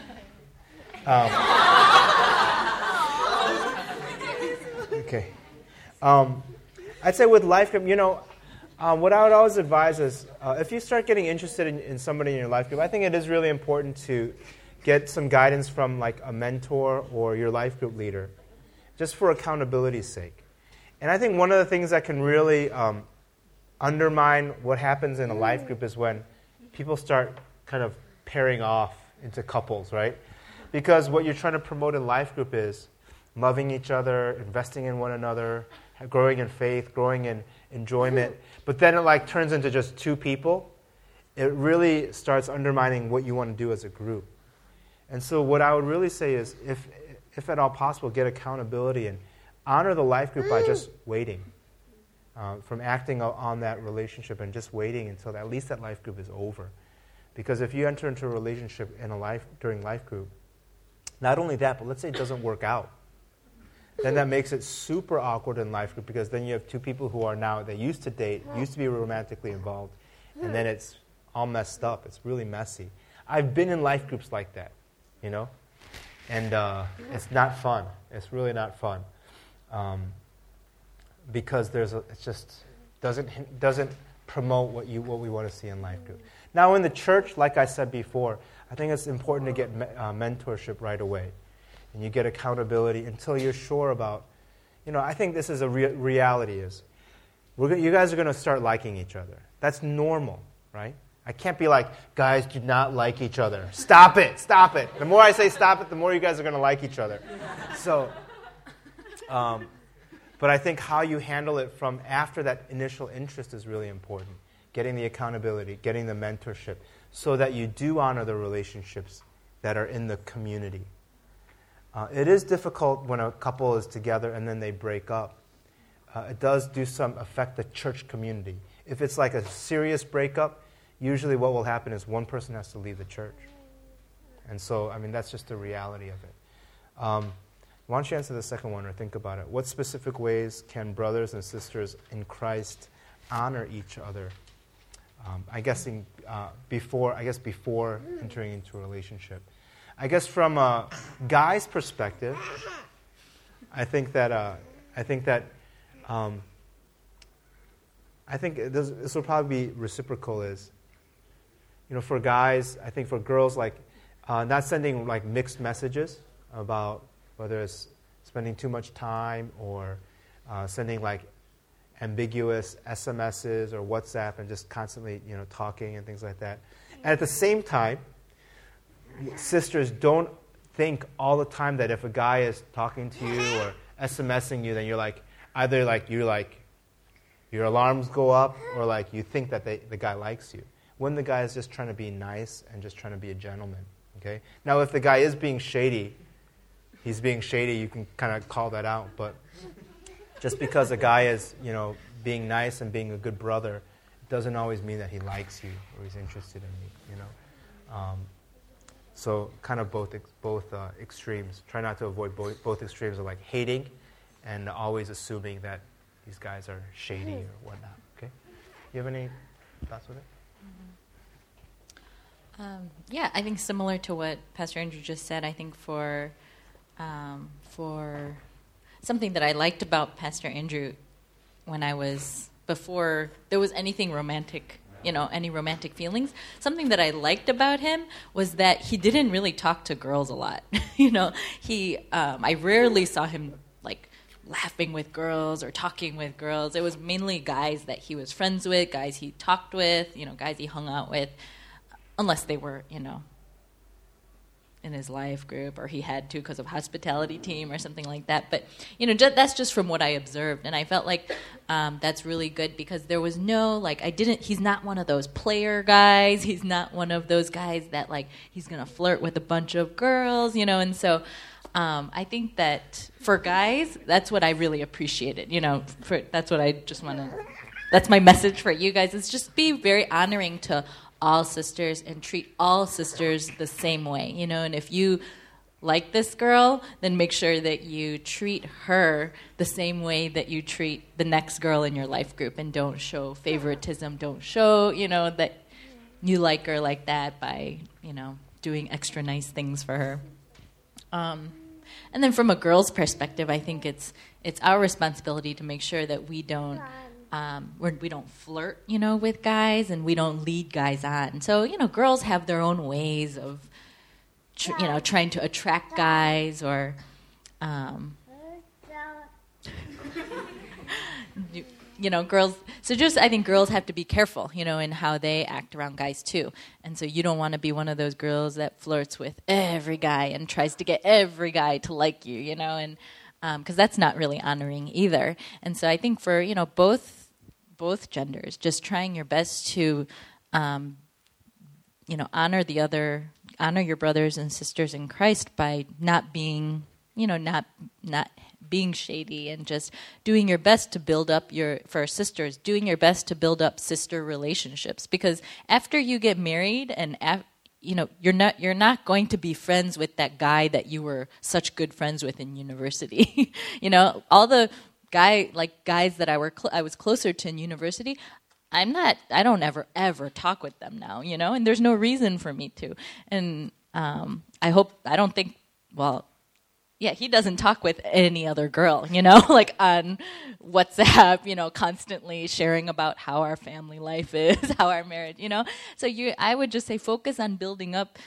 Okay. I'd say with life group, what I would always advise is if you start getting interested in somebody in your life group, I think it is really important to get some guidance from a mentor or your life group leader, just for accountability's sake. And I think one of the things that can really undermine what happens in a life group is when people start kind of pairing off into couples, right? Because what you're trying to promote in life group is loving each other, investing in one another, growing in faith, growing in enjoyment. But then it turns into just 2 people. It really starts undermining what you want to do as a group. And so what I would really say is if at all possible, get accountability and honor the life group by just waiting, from acting on that relationship and just waiting until at least that life group is over. Because if you enter into a relationship during life group, not only that, but let's say it doesn't work out, then that makes it super awkward in life group, because then you have two people who are now, they used to date, used to be romantically involved, and then it's all messed up. It's really messy. I've been in life groups like that, and it's not fun. It's really not fun, because it just doesn't promote what we want to see in life group. Now in the church, like I said before, I think it's important to get mentorship right away. And you get accountability until you're sure about, I think this is a reality is, you guys are going to start liking each other. That's normal, right? I can't be like, guys do not like each other. Stop it. The more I say stop it, the more you guys are going to like each other. So, but I think how you handle it from after that initial interest is really important. Getting the accountability, getting the mentorship, so that you do honor the relationships that are in the community. It is difficult when a couple is together and then they break up. It does affect the church community. If it's like a serious breakup, usually what will happen is one person has to leave the church. And so, that's just the reality of it. Why don't you answer the second one or think about it? What specific ways can brothers and sisters in Christ honor each other? Before entering into a relationship. I guess from a guy's perspective, I think this will probably be reciprocal. Is for guys, I think for girls, like not sending like mixed messages about whether it's spending too much time or sending like ambiguous SMSs or WhatsApp and just constantly talking and things like that. And at the same time, sisters, don't think all the time that if a guy is talking to you or SMSing you, then you're like either like your alarms go up or like you think that the guy likes you. When the guy is just trying to be nice and just trying to be a gentleman. Okay. Now, if the guy is being shady, you can kind of call that out. But just because a guy is being nice and being a good brother, it doesn't always mean that he likes you or he's interested in you. So kind of both extremes. Try not to avoid both extremes of like hating and always assuming that these guys are shady or whatnot. Okay, you have any thoughts with it?
Yeah, I think similar to what Pastor Andrew just said. I think for something that I liked about Pastor Andrew before there was anything romantic. Any romantic feelings. Something that I liked about him was that he didn't really talk to girls a lot. I rarely saw him like laughing with girls or talking with girls. It was mainly guys that he was friends with, guys he talked with, guys he hung out with, unless they were, in his life group or he had to because of hospitality team or something like that. But, that's just from what I observed. And I felt like that's really good because there was no, he's not one of those player guys. He's not one of those guys that, he's going to flirt with a bunch of girls, And so I think that for guys, that's what I really appreciated, that's what I just want to, that's my message for you guys, is just be very honoring to all sisters and treat all sisters the same way, and if you like this girl, then make sure that you treat her the same way that you treat the next girl in your life group, and don't show favoritism, don't show, that you like her like that by, doing extra nice things for her. And then from a girl's perspective, I think it's our responsibility to make sure that we don't flirt, with guys, and we don't lead guys on. So, girls have their own ways of, trying to attract guys or, girls. So I think girls have to be careful, in how they act around guys too. And so you don't want to be one of those girls that flirts with every guy and tries to get every guy to like you, and because that's not really honoring either. And so I think for, both genders, just trying your best to, honor your brothers and sisters in Christ by not being not being shady and just doing your best to build up for sisters, doing your best to build up sister relationships. Because after you get married and you're not going to be friends with that guy that you were such good friends with in university. All the guys that I was closer to in university, I don't ever talk with them now, and there's no reason for me to. And he doesn't talk with any other girl, like on WhatsApp, constantly sharing about how our family life is, how our marriage, So I would just say focus on building up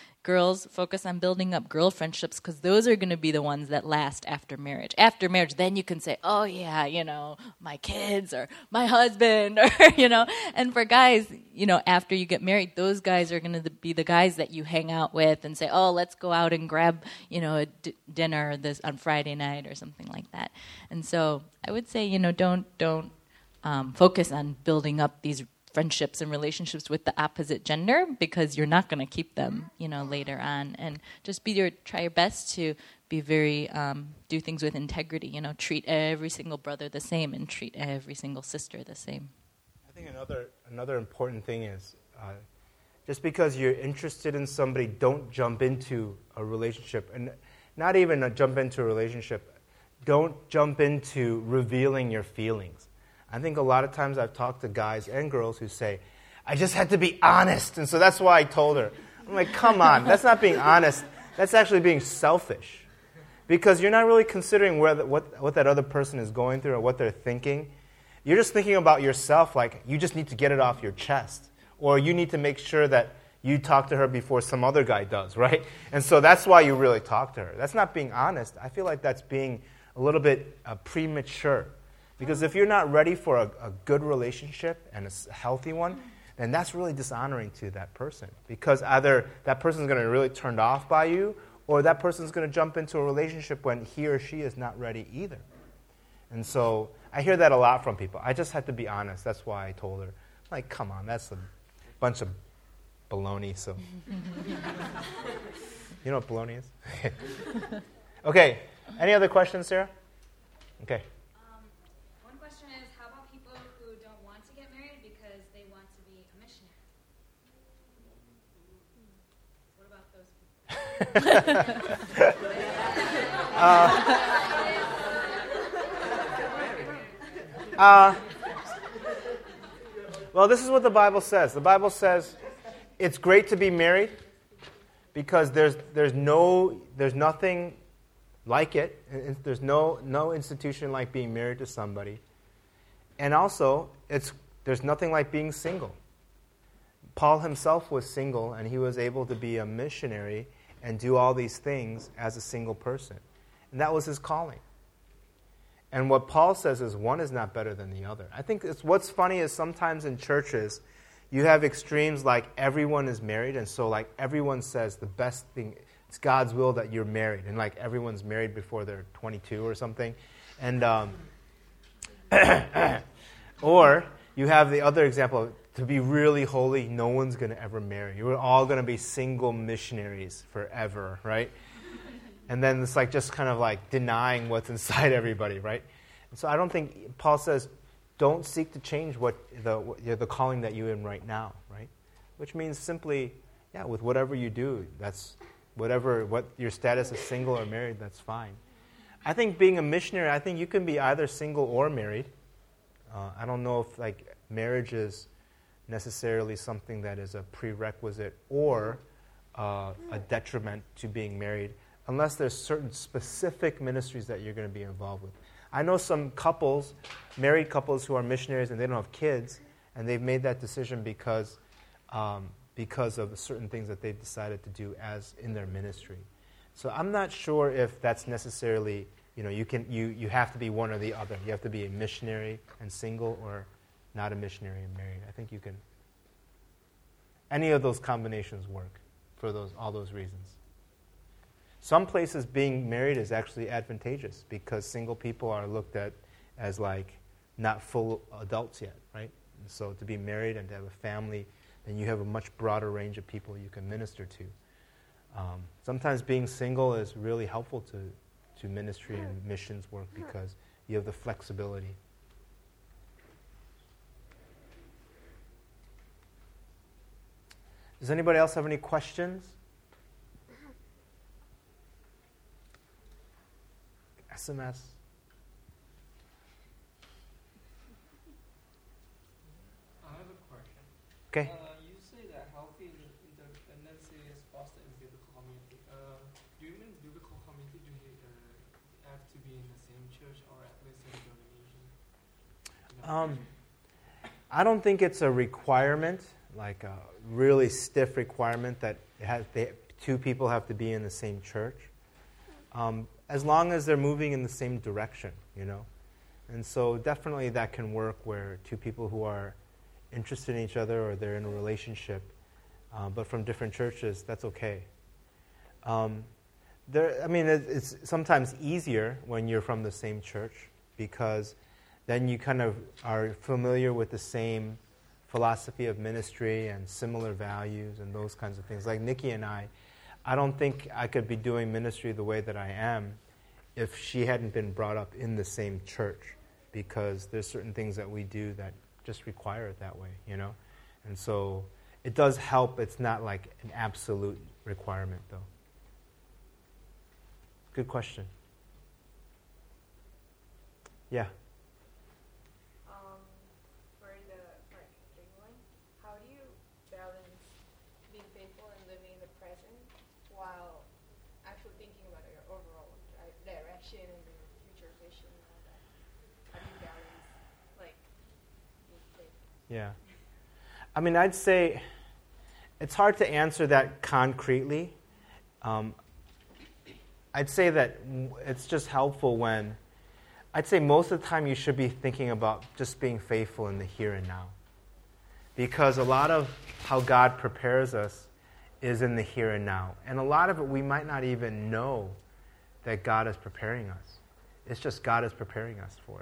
girl friendships, because those are going to be the ones that last after marriage. After marriage, then you can say, oh yeah, my kids or my husband or, and for guys, after you get married, those guys are going to be the guys that you hang out with and say, oh, let's go out and grab, a dinner this on Friday night or something like that. And so I would say, don't focus on building up these friendships and relationships with the opposite gender, because you're not going to keep them, later on. And just try your best to be very, do things with integrity, treat every single brother the same and treat every single sister the same.
I think another important thing is, just because you're interested in somebody, don't jump into a relationship. And not even jump into a relationship, don't jump into revealing your feelings. I think a lot of times I've talked to guys and girls who say, I just had to be honest, and so that's why I told her. I'm like, come on, that's not being honest. That's actually being selfish. Because you're not really considering what that other person is going through or what they're thinking. You're just thinking about yourself, like you just need to get it off your chest. Or you need to make sure that you talk to her before some other guy does, right? And so that's why you really talk to her. That's not being honest. I feel like that's being a little bit premature. Because if you're not ready for a good relationship and a healthy one, then that's really dishonoring to that person. Because either that person's going to really turned off by you, or that person's going to jump into a relationship when he or she is not ready either. And so I hear that a lot from people. I just had to be honest. That's why I told her. I'm like, come on, that's a bunch of baloney. So, you know what baloney is? Okay. Any other questions, Sarah? Okay. Well, this is what the Bible says. The Bible says it's great to be married because there's nothing like it. There's no institution like being married to somebody. And also, there's nothing like being single. Paul himself was single, and he was able to be a missionary and do all these things as a single person. And that was his calling. And what Paul says is one is not better than the other. I think what's funny is sometimes in churches, you have extremes like everyone is married, and so like everyone says the best thing, it's God's will that you're married, and like everyone's married before they're 22 or something. And or you have the other example, to be really holy, no one's going to ever marry. You're all going to be single missionaries forever, right? And then it's like just kind of like denying what's inside everybody, right? And so I don't think, Paul says, don't seek to change what the calling that you're in right now, right? Which means simply, with whatever you do, that's what your status is, single or married, that's fine. I think being a missionary, I think you can be either single or married. I don't know if like marriage is necessarily something that is a prerequisite or a detriment to being married, unless there's certain specific ministries that you're going to be involved with. I know some couples, married couples who are missionaries and they don't have kids, and they've made that decision because of certain things that they've decided to do as in their ministry. So I'm not sure if that's necessarily, you have to be one or the other. You have to be a missionary and single, or not a missionary and married. I think you can. Any of those combinations work for all those reasons. Some places being married is actually advantageous because single people are looked at as like not full adults yet, right? And so to be married and to have a family, then you have a much broader range of people you can minister to. Sometimes being single is really helpful to ministry and missions work because you have the flexibility. Does anybody else have any questions? SMS.
I have a question.
Okay.
You say that healthy interdependency is fostered in biblical community. Do you mean biblical community? Do you have to be in the same church or at least in denomination?
I don't think it's a requirement, like a really stiff requirement that two people have to be in the same church. As long as they're moving in the same direction, And so definitely that can work where two people who are interested in each other or they're in a relationship, but from different churches, that's okay. It's sometimes easier when you're from the same church because then you kind of are familiar with the same philosophy of ministry and similar values and those kinds of things. Like Nikki and I don't think I could be doing ministry the way that I am if she hadn't been brought up in the same church, because there's certain things that we do that just require it that way, And so it does help. It's not like an absolute requirement, though. Good question. Yeah.
For the big one, how do you balance being faithful and living in the present while actually thinking about your overall direction and your future vision and all that? How do you balance, being faithful?
Yeah. I'd say it's hard to answer that concretely. I'd say that it's just helpful when, I'd say most of the time you should be thinking about just being faithful in the here and now. Because a lot of how God prepares us is in the here and now. And a lot of it we might not even know that God is preparing us. It's just God is preparing us for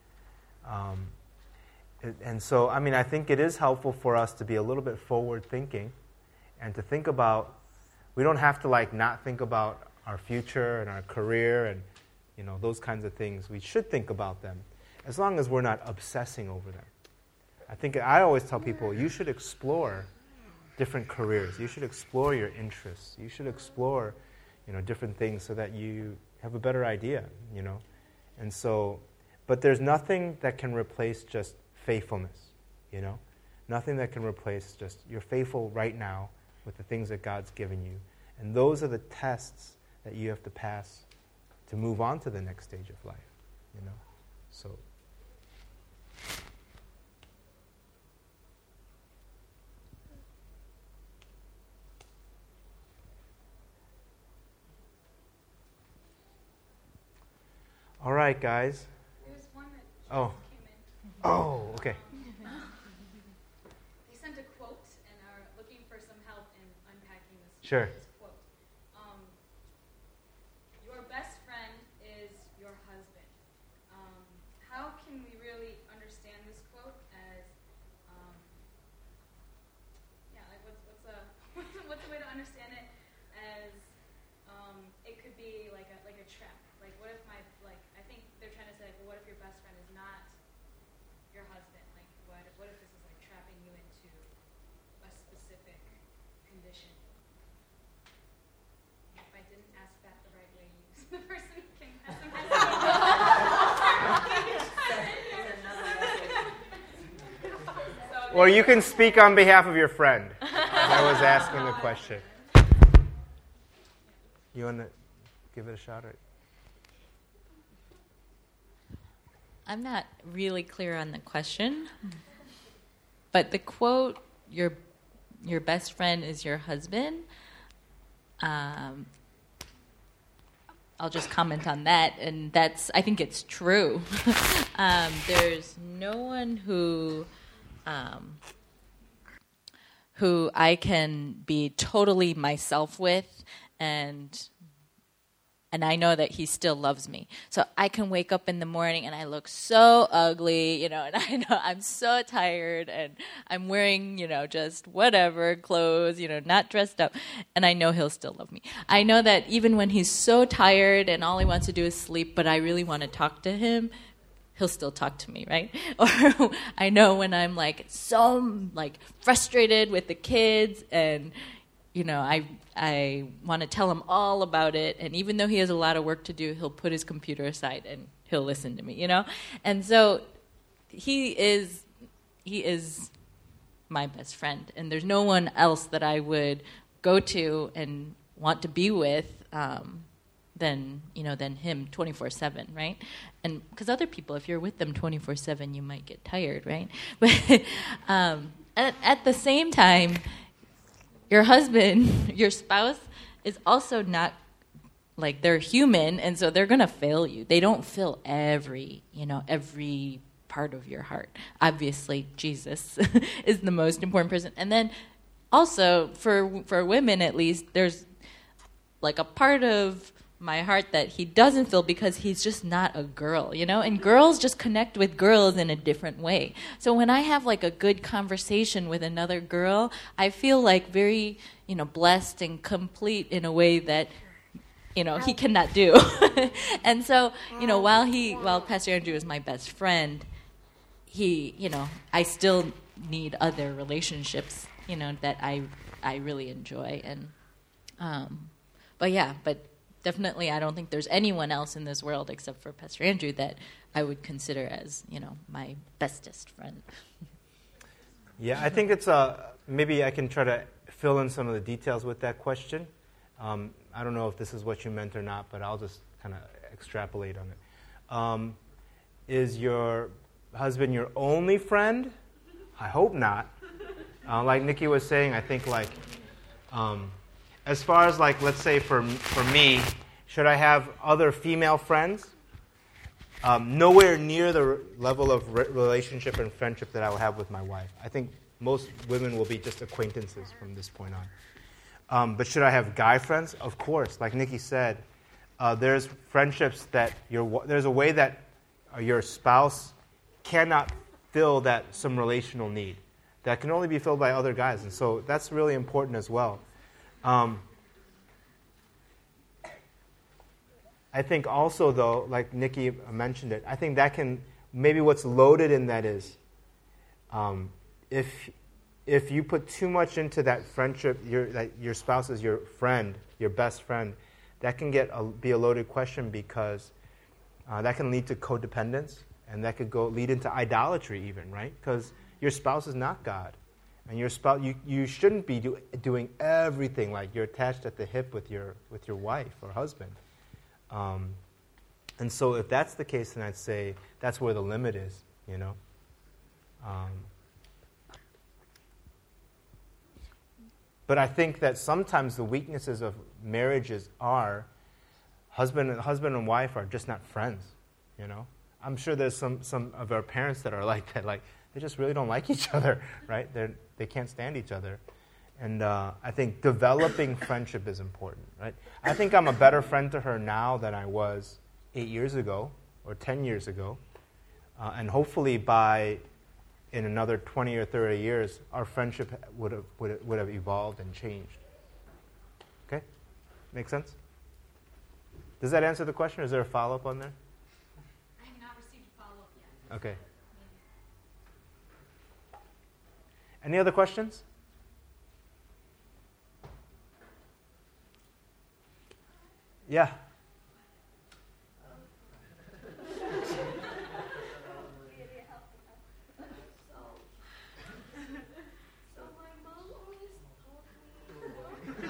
it. And so, I think it is helpful for us to be a little bit forward-thinking and to think about, we don't have to not think about our future and our career and those kinds of things. We should think about them as long as we're not obsessing over them. I always tell people, you should explore different careers. You should explore your interests. You should explore, different things so that you have a better idea, And so, but there's nothing that can replace just faithfulness, Nothing that can replace just you're faithful right now with the things that God's given you. And those are the tests that you have to pass to move on to the next stage of life, So. All right, guys.
There's one that
Oh.
came in.
Oh, okay.
They sent a quote and are looking for some help in unpacking this,
Sure.
this quote. Your best friend is your husband. How can we really understand this quote as, what's a way to understand it as, it could be like a trap. What if I think they're trying to say, well, what if your best friend is not your husband? What if this is trapping you into a specific condition? If I didn't ask that the right way, the person can SMS me.
Or you can speak on behalf of your friend that was asking the question. You want to give it a shot? Or?
I'm not really clear on the question, but the quote, your best friend is your husband, I'll just comment on that, and I think it's true. There's no one who I can be totally myself with and and I know that he still loves me. So I can wake up in the morning and I look so ugly, and I know I'm so tired and I'm wearing, just whatever clothes, not dressed up, and I know he'll still love me. I know that even when he's so tired and all he wants to do is sleep, but I really want to talk to him, he'll still talk to me, right? Or I know when I'm so frustrated with the kids and I want to tell him all about it, and even though he has a lot of work to do, he'll put his computer aside and he'll listen to me, And so he is my best friend, and there's no one else that I would go to and want to be with than him 24/7, right? And because other people, if you're with them 24/7, you might get tired, right? But at the same time, your husband, your spouse, is also not they're human, and so they're gonna fail you. They don't fill every part of your heart. Obviously, Jesus is the most important person, and then also for women at least, there's a part of my heart that he doesn't feel because he's just not a girl, and girls just connect with girls in a different way. So when I have a good conversation with another girl, I feel very, blessed and complete in a way that, he cannot do. And so, while Pastor Andrew is my best friend, I still need other relationships, that I really enjoy. And, but definitely, I don't think there's anyone else in this world except for Pastor Andrew that I would consider as, my bestest friend.
Yeah, I think it's maybe I can try to fill in some of the details with that question. I don't know if this is what you meant or not, but I'll just kind of extrapolate on it. Is your husband your only friend? I hope not. Like Nikki was saying, I think as far as let's say for me, should I have other female friends? Nowhere near the level of relationship and friendship that I will have with my wife. I think most women will be just acquaintances from this point on. But should I have guy friends? Of course. Like Nikki said, there's friendships that there's a way that your spouse cannot fill some relational need. That can only be filled by other guys. And so that's really important as well. I think also, though, like Nikki mentioned it, I think that maybe what's loaded in that is if you put too much into that friendship, your spouse is your friend, your best friend, that can be a loaded question because that can lead to codependence, and that could lead into idolatry even, right? Because your spouse is not God. And your spouse, you shouldn't be doing everything like you're attached at the hip with your wife or husband. And so if that's the case, then I'd say that's where the limit is, But I think that sometimes the weaknesses of marriages are husband and wife are just not friends, I'm sure there's some of our parents that are like that, they just really don't like each other, right? They can't stand each other. And I think developing friendship is important, right? I think I'm a better friend to her now than I was 8 years ago or 10 years ago. And hopefully in another 20 or 30 years, our friendship would have evolved and changed. Okay? Make sense? Does that answer the question, or is there a follow-up on there?
I have not received a follow-up yet.
Okay. Any other questions? Yeah.
So my mom always told me,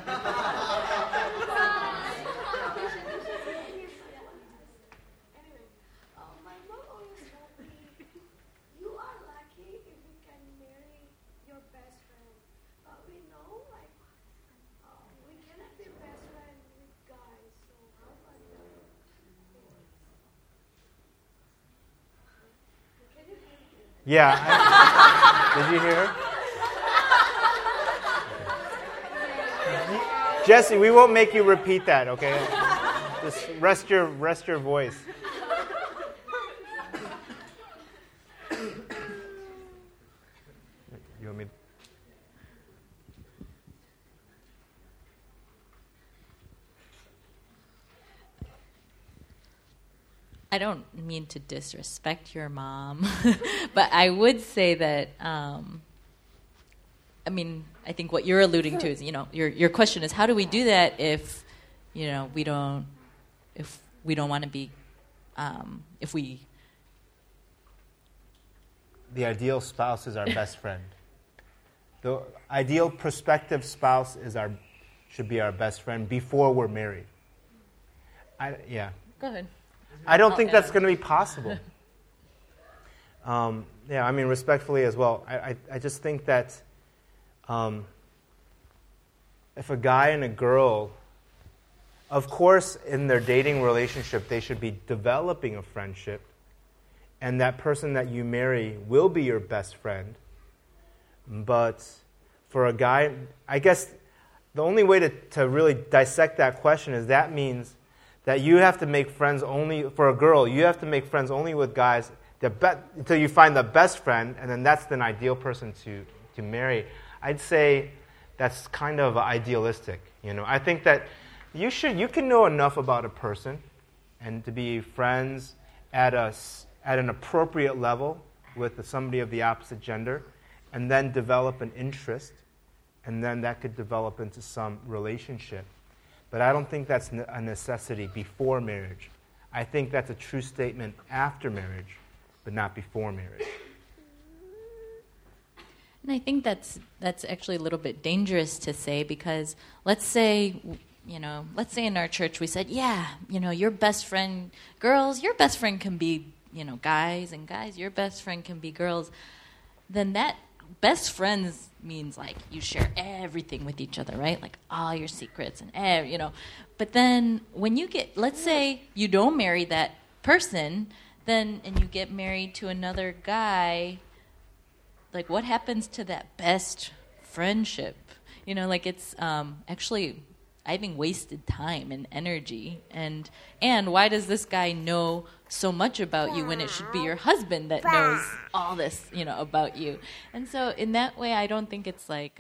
anyway, my mom always told me, you are lucky if you can marry your best friend. But we know, we cannot be best friends with guys. So how about that? Can you hear me?
Yeah. Did you hear her? Jesse, we won't make you repeat that, okay? Just rest your voice. You want me?
I don't mean to disrespect your mom, but I would say that, I think what you're alluding to is, your question is, how do we do that if, we don't want to be,
The ideal spouse is our best friend. The ideal prospective spouse should be our best friend before we're married.
Go ahead.
I don't think that's going to be possible. Respectfully as well. I just think that if a guy and a girl, of course, in their dating relationship, they should be developing a friendship, and that person that you marry will be your best friend. But for a guy, I guess the only way to really dissect that question is that means that you have to make friends only, for a girl, you have to make friends only with guys until you find the best friend, and then that's the ideal person to marry. I'd say that's kind of idealistic. I think that you can know enough about a person and to be friends at an appropriate level with somebody of the opposite gender, and then develop an interest, and then that could develop into some relationship. But I don't think that's a necessity before marriage. I think that's a true statement after marriage, but not before marriage.
And I think that's actually a little bit dangerous to say, because let's say in our church we said, your best friend, girls, your best friend can be, guys, and guys, your best friend can be girls. Then that best friends means like you share everything with each other, right? Like all your secrets and But then when let's say you don't marry that person, and you get married to another guy, like what happens to that best friendship? It's actually, I think, wasted time and energy. And why does this guy know so much about you when it should be your husband that knows all this, about you? And so in that way, I don't think it's like,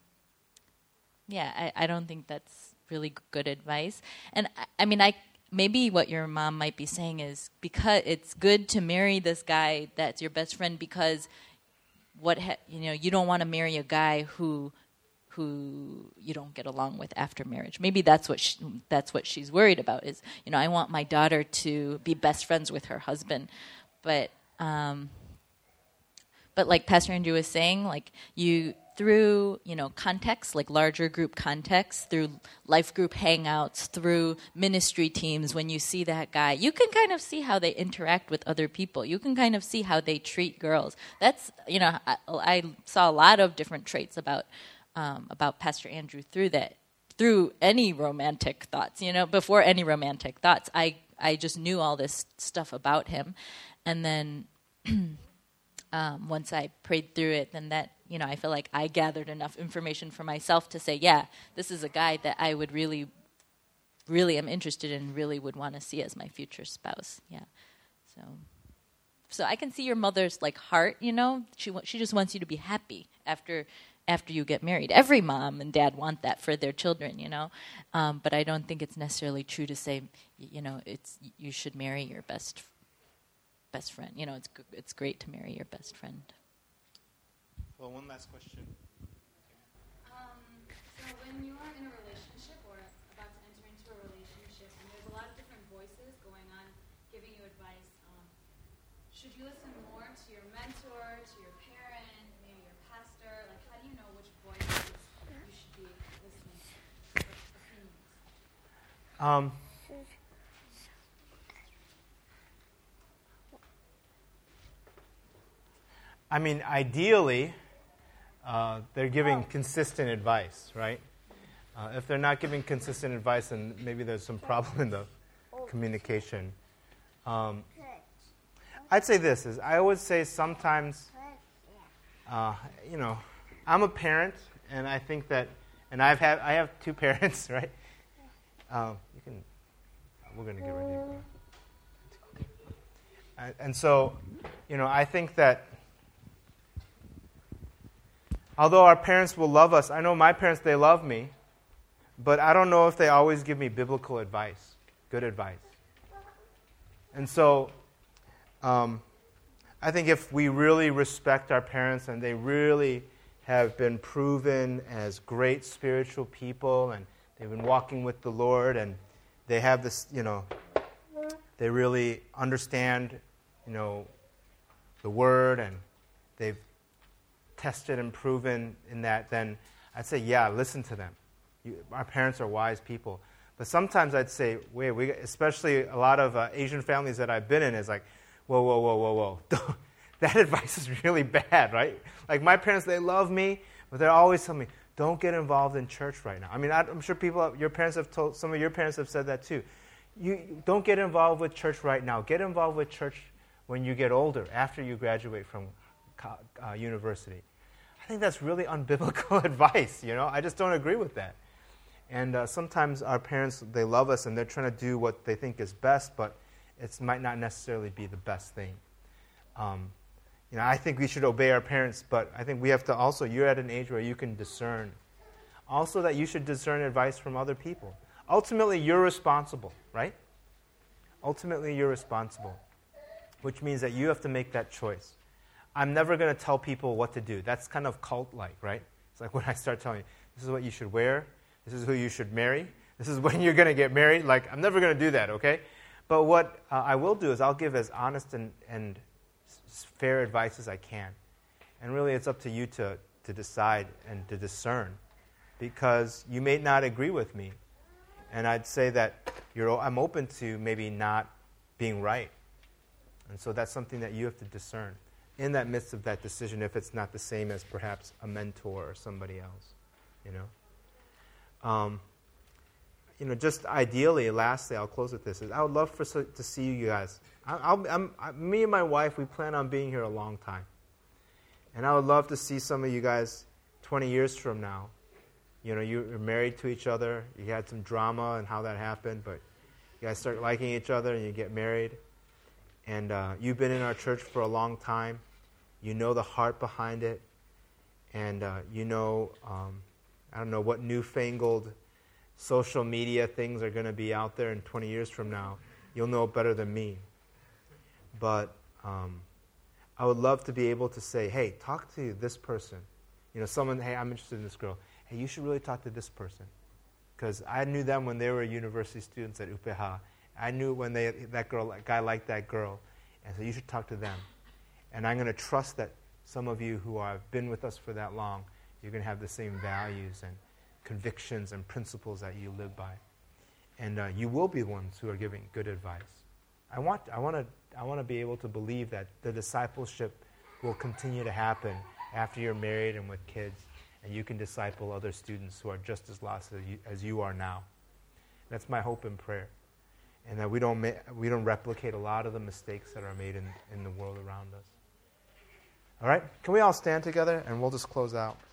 I don't think that's really good advice. And maybe what your mom might be saying is, because it's good to marry this guy that's your best friend, because you don't want to marry a guy who you don't get along with after marriage. Maybe that's what she's worried about is, I want my daughter to be best friends with her husband. But like Pastor Andrew was saying, like through context, like larger group context, through life group hangouts, through ministry teams, when you see that guy, you can kind of see how they interact with other people. You can kind of see how they treat girls. That's, I saw a lot of different traits about Pastor Andrew through any romantic thoughts, before any romantic thoughts. I just knew all this stuff about him. And then once I prayed through it, then that, I feel like I gathered enough information for myself to say, this is a guy that I would really, really am interested in, really would want to see as my future spouse. Yeah. So I can see your mother's like heart, she just wants you to be happy after you get married. Every mom and dad want that for their children, but I don't think it's necessarily true to say, you should marry your best friend. It's great to marry your best friend.
Well, one last question.
So when you are in a relationship or about to enter into a relationship, and there's a lot of different voices going on giving you advice, should you listen more to your mentor, to your parent, maybe your pastor? Like, how do you know which voices you should be listening to? Opinions?
Ideally, they're giving consistent advice, right? If they're not giving consistent advice, then maybe there's some problem in the communication. I'd say this is, I always say sometimes, I'm a parent, and I think that, and I have two parents, right? You can. we're going to get ready to go. And so, I think that although our parents will love us, I know my parents, they love me, but I don't know if they always give me biblical advice, good advice. And so, I think if we really respect our parents and they really have been proven as great spiritual people and they've been walking with the Lord and they have this, they really understand, the Word and they've tested and proven in that, then I'd say, yeah, listen to them. Our parents are wise people. But sometimes I'd say, wait, especially a lot of Asian families that I've been in, is like, whoa. That advice is really bad, right? Like my parents, they love me, but they're always telling me, don't get involved in church right now. I mean, I'm sure some of your parents have said that too. You don't get involved with church right now. Get involved with church when you get older, after you graduate from university. I think that's really unbiblical advice, I just don't agree with that. And sometimes our parents, they love us and they're trying to do what they think is best, but it might not necessarily be the best thing. I think we should obey our parents, but I think we have to also, you're at an age where you can discern. Also that you should discern advice from other people. Ultimately, you're responsible, right? Ultimately, you're responsible, which means that you have to make that choice. I'm never going to tell people what to do. That's kind of cult-like, right? It's like when I start telling you, this is what you should wear, this is who you should marry, this is when you're going to get married. Like, I'm never going to do that, okay? But what I will do is I'll give as honest and fair advice as I can. And really, it's up to you to decide and to discern, because you may not agree with me. And I'd say that I'm open to maybe not being right. And so that's something that you have to discern in that midst of that decision, if it's not the same as perhaps a mentor or somebody else, just ideally, lastly, I'll close with this, is I would love to see you guys. Me and my wife, we plan on being here a long time. And I would love to see some of you guys 20 years from now. You're married to each other. You had some drama and how that happened, but you guys start liking each other and you get married. And you've been in our church for a long time. You know the heart behind it. And I don't know what newfangled social media things are going to be out there in 20 years from now. You'll know better than me. But I would love to be able to say, hey, talk to this person. Someone, hey, I'm interested in this girl. Hey, you should really talk to this person. Because I knew them when they were university students at UPH. I knew when that guy liked that girl. And so you should talk to them. And I'm going to trust that some of you who have been with us for that long, you're going to have the same values and convictions and principles that you live by. And you will be the ones who are giving good advice. I want to be able to believe that the discipleship will continue to happen after you're married and with kids, and you can disciple other students who are just as lost as you are now. That's my hope and prayer. And that we don't replicate a lot of the mistakes that are made in the world around us. All right? Can we all stand together and we'll just close out?